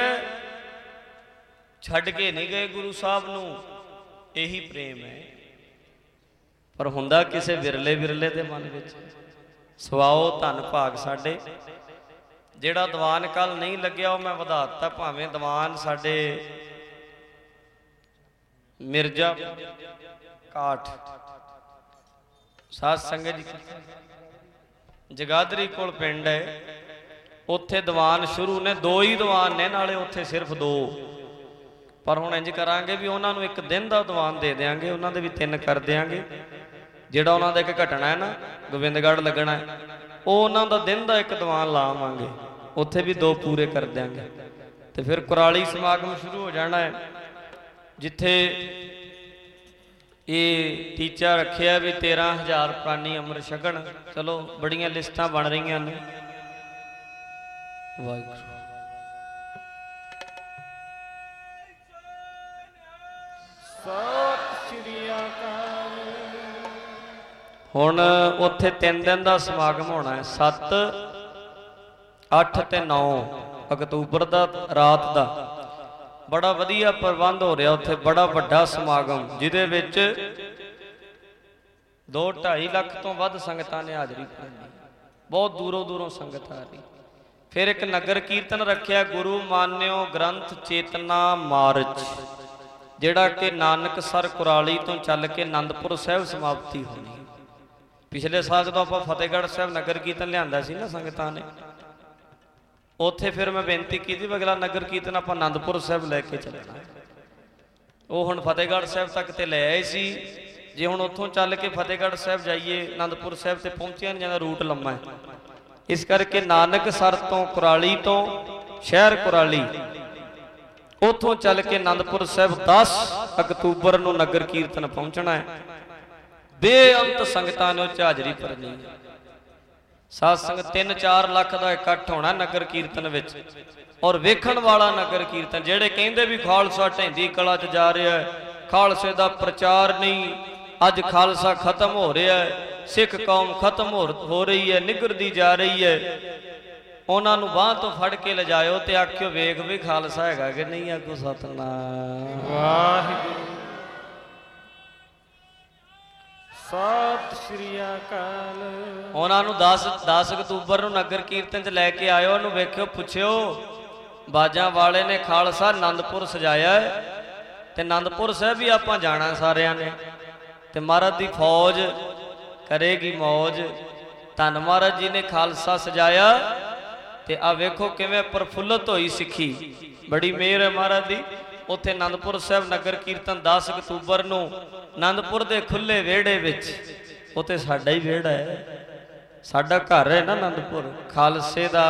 छड्ड के नहीं गए गुरु साहब नूं। यही प्रेम है, पर हुंदा किसे विरले विरले दे मन विच। सवाओ धन भाग साडे जेड़ा दीवान कल नहीं लग्या, वो मैं वधा दिता। भावें दीवान साडे मिर्जा काठ साध संगत जी जगाधरी कोल पिंड है, उत्थे दीवान शुरू ने, दो ही दीवान ने नाले उत्थे सिर्फ दो। पर हुण इंज करांगे भी उन्हां नूं एक दिन दा दीवान दे देंगे, उन्हां दे भी तीन कर देंगे। जिहड़ा उन्हां दा एक घटना है ना गोबिंदगढ़ लगना है, वो उन्हां दा दिन दा एक दीवान लावांगे, उत्थे भी दो पूरे कर देंगे। तो फिर कुराली समागम शुरू हो जाना है, जिथे ये टीचा रखिया भी तेरह हज़ार प्राणी अमृत छकण। चलो बड़ियां लिस्टां बन रही ने। वाहिगुरू ਹੁਣ ਉੱਥੇ ਤਿੰਨ ਦਿਨ ਦਾ ਸਮਾਗਮ ਹੋਣਾ ਹੈ, ਸੱਤ ਅੱਠ ਤੇ ਨੌ ਅਕਤੂਬਰ ਦਾ ਰਾਤ ਦਾ। ਬੜਾ ਵਧੀਆ ਪ੍ਰਬੰਧ ਹੋ ਰਿਹਾ ਉੱਥੇ, ਬੜਾ ਵੱਡਾ ਸਮਾਗਮ ਜਿਹਦੇ ਵਿੱਚ ਦੋ ਢਾਈ ਲੱਖ ਤੋਂ ਵੱਧ ਸੰਗਤਾਂ ਨੇ ਹਾਜ਼ਰੀ ਭਰਨੀ, ਬਹੁਤ ਦੂਰੋਂ ਦੂਰੋਂ ਸੰਗਤ ਆ ਰਹੀ। ਫਿਰ ਇੱਕ ਨਗਰ ਕੀਰਤਨ ਰੱਖਿਆ, ਗੁਰੂ ਮਾਨਿਓ ਗ੍ਰੰਥ ਚੇਤਨਾ ਮਾਰਚ, ਜਿਹੜਾ ਕਿ ਨਾਨਕਸਰ ਕੁਰਾਲੀ ਤੋਂ ਚੱਲ ਕੇ ਆਨੰਦਪੁਰ ਸਾਹਿਬ ਸਮਾਪਤੀ ਹੋਣੀ। ਪਿਛਲੇ ਸਾਲ ਜਦੋਂ ਆਪਾਂ ਫਤਿਹਗੜ੍ਹ ਸਾਹਿਬ ਨਗਰ ਕੀਰਤਨ ਲਿਆਂਦਾ ਸੀ ਨਾ ਸੰਗਤਾਂ ਨੇ, ਉੱਥੇ ਫਿਰ ਮੈਂ ਬੇਨਤੀ ਕੀਤੀ ਵੀ ਅਗਲਾ ਨਗਰ ਕੀਰਤਨ ਆਪਾਂ ਆਨੰਦਪੁਰ ਸਾਹਿਬ ਲੈ ਕੇ ਚੱਲਣਾ। ਉਹ ਹੁਣ ਫਤਿਹਗੜ੍ਹ ਸਾਹਿਬ ਤੱਕ ਤੇ ਲੈ ਆਏ ਸੀ, ਜੇ ਹੁਣ ਉੱਥੋਂ ਚੱਲ ਕੇ ਫਤਿਹਗੜ੍ਹ ਸਾਹਿਬ ਜਾਈਏ ਆਨੰਦਪੁਰ ਸਾਹਿਬ ਤੇ ਪਹੁੰਚਿਆ ਨਹੀਂ ਜਾਂਦਾ, ਰੂਟ ਲੰਮਾ ਹੈ। ਇਸ ਕਰਕੇ ਨਾਨਕਸਰ ਤੋਂ ਕੁਰਾਲੀ ਤੋਂ ਸ਼ਹਿਰ ਕੁਰਾਲੀ, ਉੱਥੋਂ ਚੱਲ ਕੇ ਆਨੰਦਪੁਰ ਸਾਹਿਬ ਦਸ ਅਕਤੂਬਰ ਨੂੰ ਨਗਰ ਕੀਰਤਨ ਪਹੁੰਚਣਾ ਹੈ। ਬੇਅੰਤ ਸੰਗਤਾਂ ਨੇ ਉਹ 'ਚ ਹਾਜ਼ਰੀ ਭਰਨੀ ਹੈ। ਸਾਧ ਸੰਗਤ ਤਿੰਨ ਚਾਰ ਲੱਖ ਦਾ ਇਕੱਠ ਹੋਣਾ ਨਗਰ ਕੀਰਤਨ ਵਿੱਚ, ਔਰ ਵੇਖਣ ਵਾਲਾ ਨਗਰ ਕੀਰਤਨ। ਜਿਹੜੇ ਕਹਿੰਦੇ ਵੀ ਖਾਲਸਾ ਢਹਿੰਦੀ ਕਲਾ 'ਚ ਜਾ ਰਿਹਾ ਹੈ, ਖਾਲਸੇ ਦਾ ਪ੍ਰਚਾਰ ਨਹੀਂ, ਅੱਜ ਖਾਲਸਾ ਖਤਮ ਹੋ ਰਿਹਾ ਹੈ, ਸਿੱਖ ਕੌਮ ਖਤਮ ਹੋ ਰਹੀ ਹੈ, ਨਿਗਰਦੀ ਜਾ ਰਹੀ ਹੈ, ਉਹਨਾਂ ਨੂੰ ਬਾਂਹ ਤੋਂ ਫੜ ਕੇ ਲਿਜਾਇਓ ਤੇ ਆਖਿਓ ਵੇਖ ਵੀ ਖਾਲਸਾ ਹੈਗਾ ਕਿ ਨਹੀਂ। ਆਖੋ ਸਤਿਨਾਮ ਵਾਹਿਗੁਰੂ। ਸਤਿ ਸ੍ਰੀ ਅਕਾਲ। ਉਹਨਾਂ ਨੂੰ ਦਸ ਦਸ ਅਕਤੂਬਰ ਨੂੰ ਨਗਰ ਕੀਰਤਨ 'ਚ ਲੈ ਕੇ ਆਇਓ, ਉਹਨੂੰ ਵੇਖਿਓ, ਪੁੱਛਿਓ ਬਾਜਾਂ ਵਾਲੇ ਨੇ ਖਾਲਸਾ ਆਨੰਦਪੁਰ ਸਜਾਇਆ ਹੈ, ਤੇ ਆਨੰਦਪੁਰ ਸਾਹਿਬ ਵੀ ਆਪਾਂ ਜਾਣਾ ਸਾਰਿਆਂ ਨੇ, ਤੇ ਮਹਾਰਾਜ ਦੀ ਫੌਜ ਕਰੇਗੀ ਮੌਜ। ਧੰਨ ਮਹਾਰਾਜ ਜੀ ਨੇ ਖਾਲਸਾ ਸਜਾਇਆ, ਤੇ ਆ ਵੇਖੋ ਕਿਵੇਂ ਪ੍ਰਫੁੱਲਤ ਹੋਈ ਸਿੱਖੀ, ਬੜੀ ਮਿਹਰ ਹੈ ਮਹਾਰਾਜ ਦੀ। ਉੱਥੇ ਆਨੰਦਪੁਰ ਸਾਹਿਬ ਨਗਰ ਕੀਰਤਨ ਦਸ ਅਕਤੂਬਰ ਨੂੰ ਆਨੰਦਪੁਰ ਦੇ ਖੁੱਲੇ ਵਿਹੜੇ ਵਿੱਚ, ਉੱਥੇ ਸਾਡਾ ਹੀ ਵਿਹੜਾ ਹੈ, ਸਾਡਾ ਘਰ ਹੈ ਨਾ ਆਨੰਦਪੁਰ, ਖਾਲਸੇ ਦਾ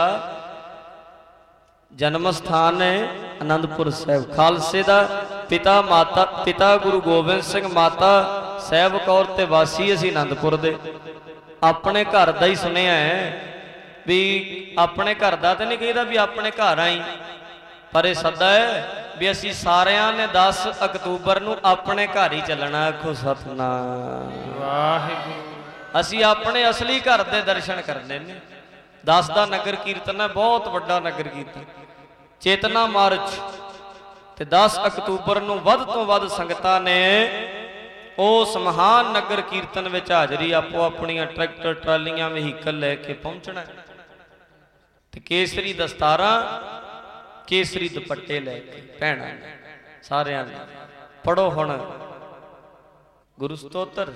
ਜਨਮ ਸਥਾਨ ਹੈ ਆਨੰਦਪੁਰ ਸਾਹਿਬ। ਖਾਲਸੇ ਦਾ ਪਿਤਾ ਮਾਤਾ ਪਿਤਾ ਗੁਰੂ ਗੋਬਿੰਦ ਸਿੰਘ, ਮਾਤਾ ਸਾਹਿਬ ਕੌਰ, ਤੇ ਵਾਸੀ ਅਸੀਂ ਆਨੰਦਪੁਰ ਦੇ। ਆਪਣੇ ਘਰ ਦਾ ਹੀ ਸੁਣਿਆ ਹੈ ਵੀ ਆਪਣੇ ਘਰ ਦਾ ਤੇ ਨਹੀਂ ਕਹੀਦਾ ਵੀ ਆਪਣੇ ਘਰ ਆਈ, ਪਰ ਇਹ ਸੱਦਾ ਹੈ ਵੀ ਅਸੀਂ ਸਾਰਿਆਂ ਨੇ ਦਸ ਅਕਤੂਬਰ ਨੂੰ ਆਪਣੇ ਘਰ ਹੀ ਚੱਲਣਾ। ਆਖੋ ਸਤਿਨਾਮ ਵਾਹਿਗੁਰੂ। ਅਸੀਂ ਆਪਣੇ ਅਸਲੀ ਘਰ ਦੇ ਦਰਸ਼ਨ ਕਰਨੇ ਨੇ। ਦਸ ਦਾ ਨਗਰ ਕੀਰਤਨ ਹੈ, ਬਹੁਤ ਵੱਡਾ ਨਗਰ ਕੀਰਤਨ, ਚੇਤਨਾ ਮਾਰਚ, ਤੇ ਦਸ ਅਕਤੂਬਰ ਨੂੰ ਵੱਧ ਤੋਂ ਵੱਧ ਸੰਗਤਾਂ ਨੇ ਉਸ ਮਹਾਨ ਨਗਰ ਕੀਰਤਨ ਵਿੱਚ ਹਾਜ਼ਰੀ ਆਪੋ ਆਪਣੀਆਂ ਟਰੈਕਟਰ ਟਰਾਲੀਆਂ ਵਹੀਕਲ ਲੈ ਕੇ ਪਹੁੰਚਣਾ, ਤੇ ਕੇਸਰੀ ਦਸਤਾਰਾਂ ਕੇਸਰੀ ਦੁਪੱਟੇ ਲੈ ਕੇ ਭੈਣਾਂ ਸਾਰਿਆਂ ਨੇ। ਪੜੋ ਹੁਣ ਗੁਰੂ ਸਤੋਤਰ।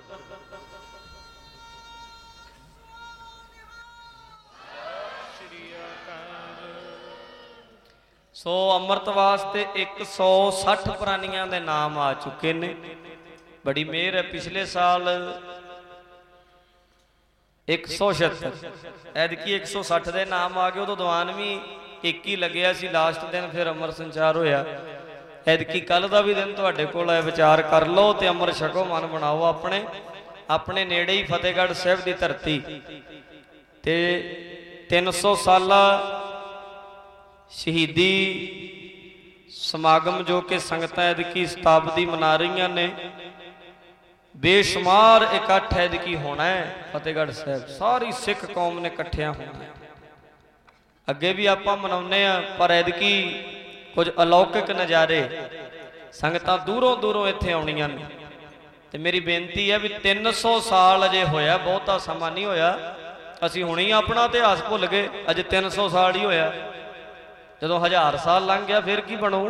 ਸੋ ਅੰਮ੍ਰਿਤ ਵਾਸਤੇ ਇੱਕ ਸੌ ਸੱਠ ਪ੍ਰਾਣੀਆਂ ਦੇ ਨਾਮ ਆ ਚੁੱਕੇ ਨੇ, ਬੜੀ ਮਿਹਰ ਹੈ। ਪਿਛਲੇ ਸਾਲ ਇੱਕ ਸੌ ਛਿਅੱਤਰ, ਐਤਕੀ ਇੱਕ ਸੌ ਸੱਠ ਦੇ ਨਾਮ ਆ ਗਏ। ਉਦੋਂ ਦੀਵਾਨ ਵੀ ਇੱਕ ਹੀ ਲੱਗਿਆ ਸੀ, ਲਾਸਟ ਦਿਨ ਫਿਰ ਅੰਮ੍ਰਿਤ ਸੰਚਾਰ ਹੋਇਆ। ਐਤਕੀ ਕੱਲ ਦਾ ਵੀ ਦਿਨ ਤੁਹਾਡੇ ਕੋਲ ਹੈ, ਵਿਚਾਰ ਕਰ ਲਓ ਤੇ ਅੰਮ੍ਰਿਤ ਛਕੋ, ਮਨ ਬਣਾਓ ਆਪਣੇ। ਆਪਣੇ ਨੇੜੇ ਹੀ ਫਤਿਹਗੜ੍ਹ ਸਾਹਿਬ ਦੀ ਧਰਤੀ ਤੇ ਤਿੰਨ ਸੌ ਸਾਲਾ ਸ਼ਹੀਦੀ ਸਮਾਗਮ ਜੋ ਕਿ ਸੰਗਤਾਂ ਐਤਕੀ ਸ਼ਤਾਬਦੀ ਮਨਾ ਰਹੀਆਂ ਨੇ, ਬੇਸ਼ੁਮਾਰ ਇਕੱਠ ਐਤਕੀ ਹੋਣਾ ਹੈ ਫਤਿਹਗੜ੍ਹ ਸਾਹਿਬ। ਸਾਰੀ ਸਿੱਖ ਕੌਮ ਨੇ ਇਕੱਠਿਆਂ ਹੋਣਾ ਹੈ। ਅੱਗੇ ਵੀ ਆਪਾਂ ਮਨਾਉਂਦੇ ਆ, ਪਰ ਐਤਕੀ ਕੁਝ ਅਲੌਕਿਕ ਨਜ਼ਾਰੇ, ਸੰਗਤਾਂ ਦੂਰੋਂ ਦੂਰੋਂ ਇੱਥੇ ਆਉਣੀਆਂ ਨੇ। ਤੇ ਮੇਰੀ ਬੇਨਤੀ ਹੈ ਵੀ ਤਿੰਨ ਸੌ ਸਾਲ ਅਜੇ ਹੋਇਆ, ਬਹੁਤਾ ਸਮਾਂ ਨਹੀਂ ਹੋਇਆ। ਅਸੀਂ ਹੁਣੇ ਆਪਣਾ ਇਤਿਹਾਸ ਭੁੱਲ ਗਏ, ਅਜੇ ਤਿੰਨ ਸੌ ਸਾਲ ਹੀ ਹੋਇਆ। ਜਦੋਂ ਹਜ਼ਾਰ ਸਾਲ ਲੰਘ ਗਿਆ ਫਿਰ ਕੀ ਬਣੂ।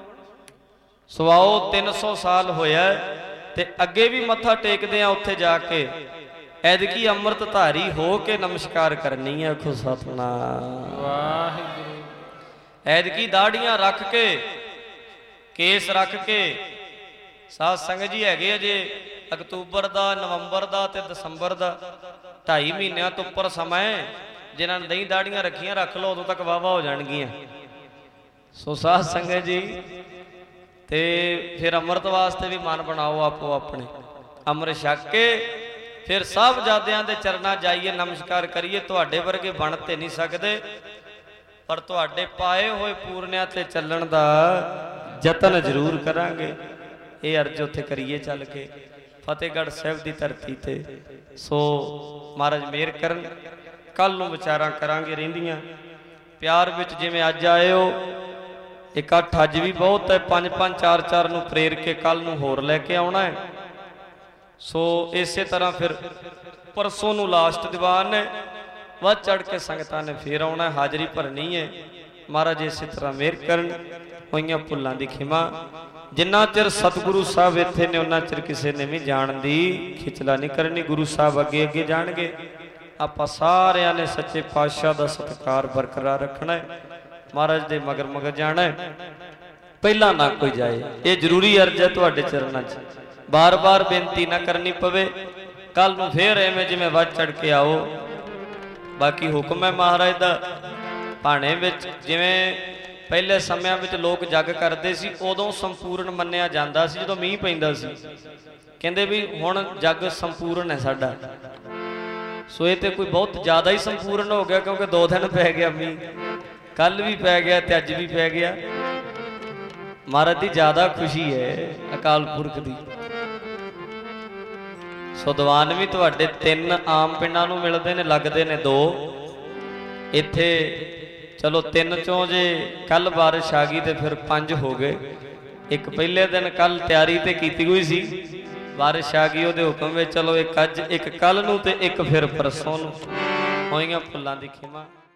ਸਵਾਓ ਤਿੰਨ ਸੌ ਸਾਲ ਹੋਇਆ, ਤੇ ਅੱਗੇ ਵੀ ਮੱਥਾ ਟੇਕਦੇ ਆ ਉੱਥੇ ਜਾ ਕੇ। ਐਤਕੀ ਅੰਮ੍ਰਿਤ ਧਾਰੀ ਹੋ ਕੇ ਨਮਸਕਾਰ ਕਰਨੀ ਹੈ। ਆਖੋ ਸਤਿਨਾਮ ਵਾਹਿਗੁਰੂ। ਐਤਕੀ ਦਾੜੀਆਂ ਰੱਖ ਕੇ, ਕੇਸ ਰੱਖ ਕੇ, ਸਾਧ ਸੰਗਤ ਜੀ ਹੈਗੇ ਅਜੇ ਅਕਤੂਬਰ ਦਾ, ਨਵੰਬਰ ਦਾ ਤੇ ਦਸੰਬਰ ਦਾ, ਢਾਈ ਮਹੀਨਿਆਂ ਤੋਂ ਉੱਪਰ ਸਮਾਂ ਹੈ। ਜਿਨ੍ਹਾਂ ਨੇ ਦਹੀਂ ਦਾੜੀਆਂ ਰੱਖੀਆਂ ਰੱਖ ਲਓ, ਉਦੋਂ ਤੱਕ ਵਾਵਾ ਹੋ ਜਾਣਗੀਆਂ। ਸੋ ਸਾਧ ਸੰਗਤ ਜੀ, ਤੇ ਫਿਰ ਅੰਮ੍ਰਿਤ ਵਾਸਤੇ ਵੀ ਮਨ ਬਣਾਓ ਆਪੋ ਆਪਣੇ। ਅੰਮ੍ਰਿਤ ਛਕ ਕੇ ਫਿਰ ਸਾਹਿਬਜ਼ਾਦਿਆਂ ਦੇ ਚਰਨਾਂ ਜਾਈਏ, ਨਮਸਕਾਰ ਕਰੀਏ। ਤੁਹਾਡੇ ਵਰਗੇ ਬਣ ਤੇ ਨਹੀਂ ਸਕਦੇ, ਪਰ ਤੁਹਾਡੇ ਪਾਏ ਹੋਏ ਪੂਰਨਿਆਂ ਤੇ ਚੱਲਣ ਦਾ ਯਤਨ ਜ਼ਰੂਰ ਕਰਾਂਗੇ। ਇਹ ਅਰਜ਼ ਉੱਥੇ ਕਰੀਏ ਚੱਲ ਕੇ। ਫਤਿਹਗੜ੍ਹ ਸਾਹਿਬ ਦੀ ਧਰਤੀ ਤੇ। ਸੋ ਮਹਾਰਾਜ ਮਿਹਰ ਕਰਨ, ਕੱਲ ਨੂੰ ਵਿਚਾਰਾਂ ਕਰਾਂਗੇ ਰਹਿੰਦੀਆਂ ਪਿਆਰ ਵਿੱਚ। ਜਿਵੇਂ ਅੱਜ ਆਏ ਹੋ, ਇਕੱਠ ਅੱਜ ਵੀ ਬਹੁਤ ਹੈ, ਪੰਜ ਪੰਜ ਚਾਰ ਚਾਰ ਨੂੰ ਪ੍ਰੇਰ ਕੇ ਕੱਲ ਨੂੰ ਹੋਰ ਲੈ ਕੇ ਆਉਣਾ ਹੈ। ਸੋ ਇਸੇ ਤਰ੍ਹਾਂ ਫਿਰ ਪਰਸੋਂ ਨੂੰ ਲਾਸਟ ਦੀਵਾਨ ਹੈ, ਵੱਧ ਚੜ ਕੇ ਸੰਗਤਾਂ ਨੇ ਫੇਰ ਆਉਣਾ, ਹਾਜ਼ਰੀ ਭਰਨੀ ਹੈ। ਮਹਾਰਾਜ ਇਸੇ ਤਰ੍ਹਾਂ ਮਿਹਰ ਕਰਨ, ਹੋਈਆਂ ਭੁੱਲਾਂ ਦੀ ਖਿਮਾ। ਜਿੰਨਾ ਚਿਰ ਸਤਿਗੁਰੂ ਸਾਹਿਬ ਇੱਥੇ ਨੇ ਉਹਨਾਂ ਚਿਰ ਕਿਸੇ ਨੇ ਵੀ ਜਾਣ ਦੀ ਖਿਚਲਾ ਨਹੀਂ ਕਰਨੀ। ਗੁਰੂ ਸਾਹਿਬ ਅੱਗੇ ਅੱਗੇ ਜਾਣਗੇ, ਆਪਾਂ ਸਾਰਿਆਂ ਨੇ ਸੱਚੇ ਪਾਤਸ਼ਾਹ ਦਾ ਸਤਿਕਾਰ ਬਰਕਰਾਰ ਰੱਖਣਾ ਹੈ, ਮਹਾਰਾਜ ਦੇ ਮਗਰ ਮਗਰ ਜਾਣਾ ਹੈ, ਪਹਿਲਾਂ ਨਾ ਕੋਈ ਜਾਏ। ਇਹ ਜ਼ਰੂਰੀ ਅਰਜ਼ ਹੈ ਤੁਹਾਡੇ ਚਰਨਾਂ 'ਚ, ਬਾਰ-ਬਾਰ ਬੇਨਤੀ ਨਾ ਕਰਨੀ ਪਵੇ। ਕੱਲ ਨੂੰ ਫੇਰ ਐਵੇਂ ਜਿਵੇਂ ਵੱਧ ਚੜ ਕੇ ਆਓ। ਬਾਕੀ ਹੁਕਮ ਹੈ ਮਹਾਰਾਜ ਦਾ। ਭਾਣੇ ਵਿੱਚ ਜਿਵੇਂ ਪਹਿਲੇ ਸਮਿਆਂ ਵਿੱਚ ਲੋਕ ਜੱਗ ਕਰਦੇ ਸੀ, ਉਦੋਂ ਸੰਪੂਰਨ ਮੰਨਿਆ ਜਾਂਦਾ ਸੀ ਜਦੋਂ ਮੀਂਹ ਪੈਂਦਾ ਸੀ। ਕਹਿੰਦੇ ਵੀ ਹੁਣ ਜੱਗ ਸੰਪੂਰਨ ਹੈ ਸਾਡਾ। ਸੋ ਇਹ ਤੇ ਕੋਈ ਬਹੁਤ ਜ਼ਿਆਦਾ ਹੀ ਸੰਪੂਰਨ ਹੋ ਗਿਆ, ਕਿਉਂਕਿ ਦੋ ਦਿਨ ਪੈ ਗਿਆ ਮੀਂਹ, ਕੱਲ ਵੀ ਪੈ ਗਿਆ ਤੇ ਅੱਜ ਵੀ ਪੈ ਗਿਆ। ਮਹਾਰਾਜ ਦੀ ਜ਼ਿਆਦਾ ਖੁਸ਼ੀ ਹੈ ਅਕਾਲ ਪੁਰਖ ਦੀ। ਸੋ ਦੀਵਾਨ ਵੀ ਤੁਹਾਡੇ ਤਿੰਨ ਆਮ ਪਿੰਡਾਂ ਨੂੰ ਮਿਲਦੇ ਨੇ, ਲੱਗਦੇ ਨੇ ਦੋ ਇੱਥੇ। ਚਲੋ ਤਿੰਨ ਚੋਂ ਜੇ ਕੱਲ ਬਾਰਿਸ਼ ਆ ਗਈ ਤੇ ਫਿਰ ਪੰਜ ਹੋ ਗਏ। ਇੱਕ ਪਹਿਲੇ ਦਿਨ ਕੱਲ ਤਿਆਰੀ ਤੇ ਕੀਤੀ ਹੋਈ ਸੀ, ਬਾਰਿਸ਼ ਆ ਗਈ ਉਹਦੇ ਹੁਕਮ ਵਿੱਚ। ਚਲੋ ਇੱਕ ਅੱਜ, ਇੱਕ ਕੱਲ ਨੂੰ ਤੇ ਇੱਕ ਫਿਰ ਪਰਸੋਂ ਨੂੰ। ਹੋਈਆਂ ਭੁੱਲਾਂ ਦੀ ਖਿਮਾ।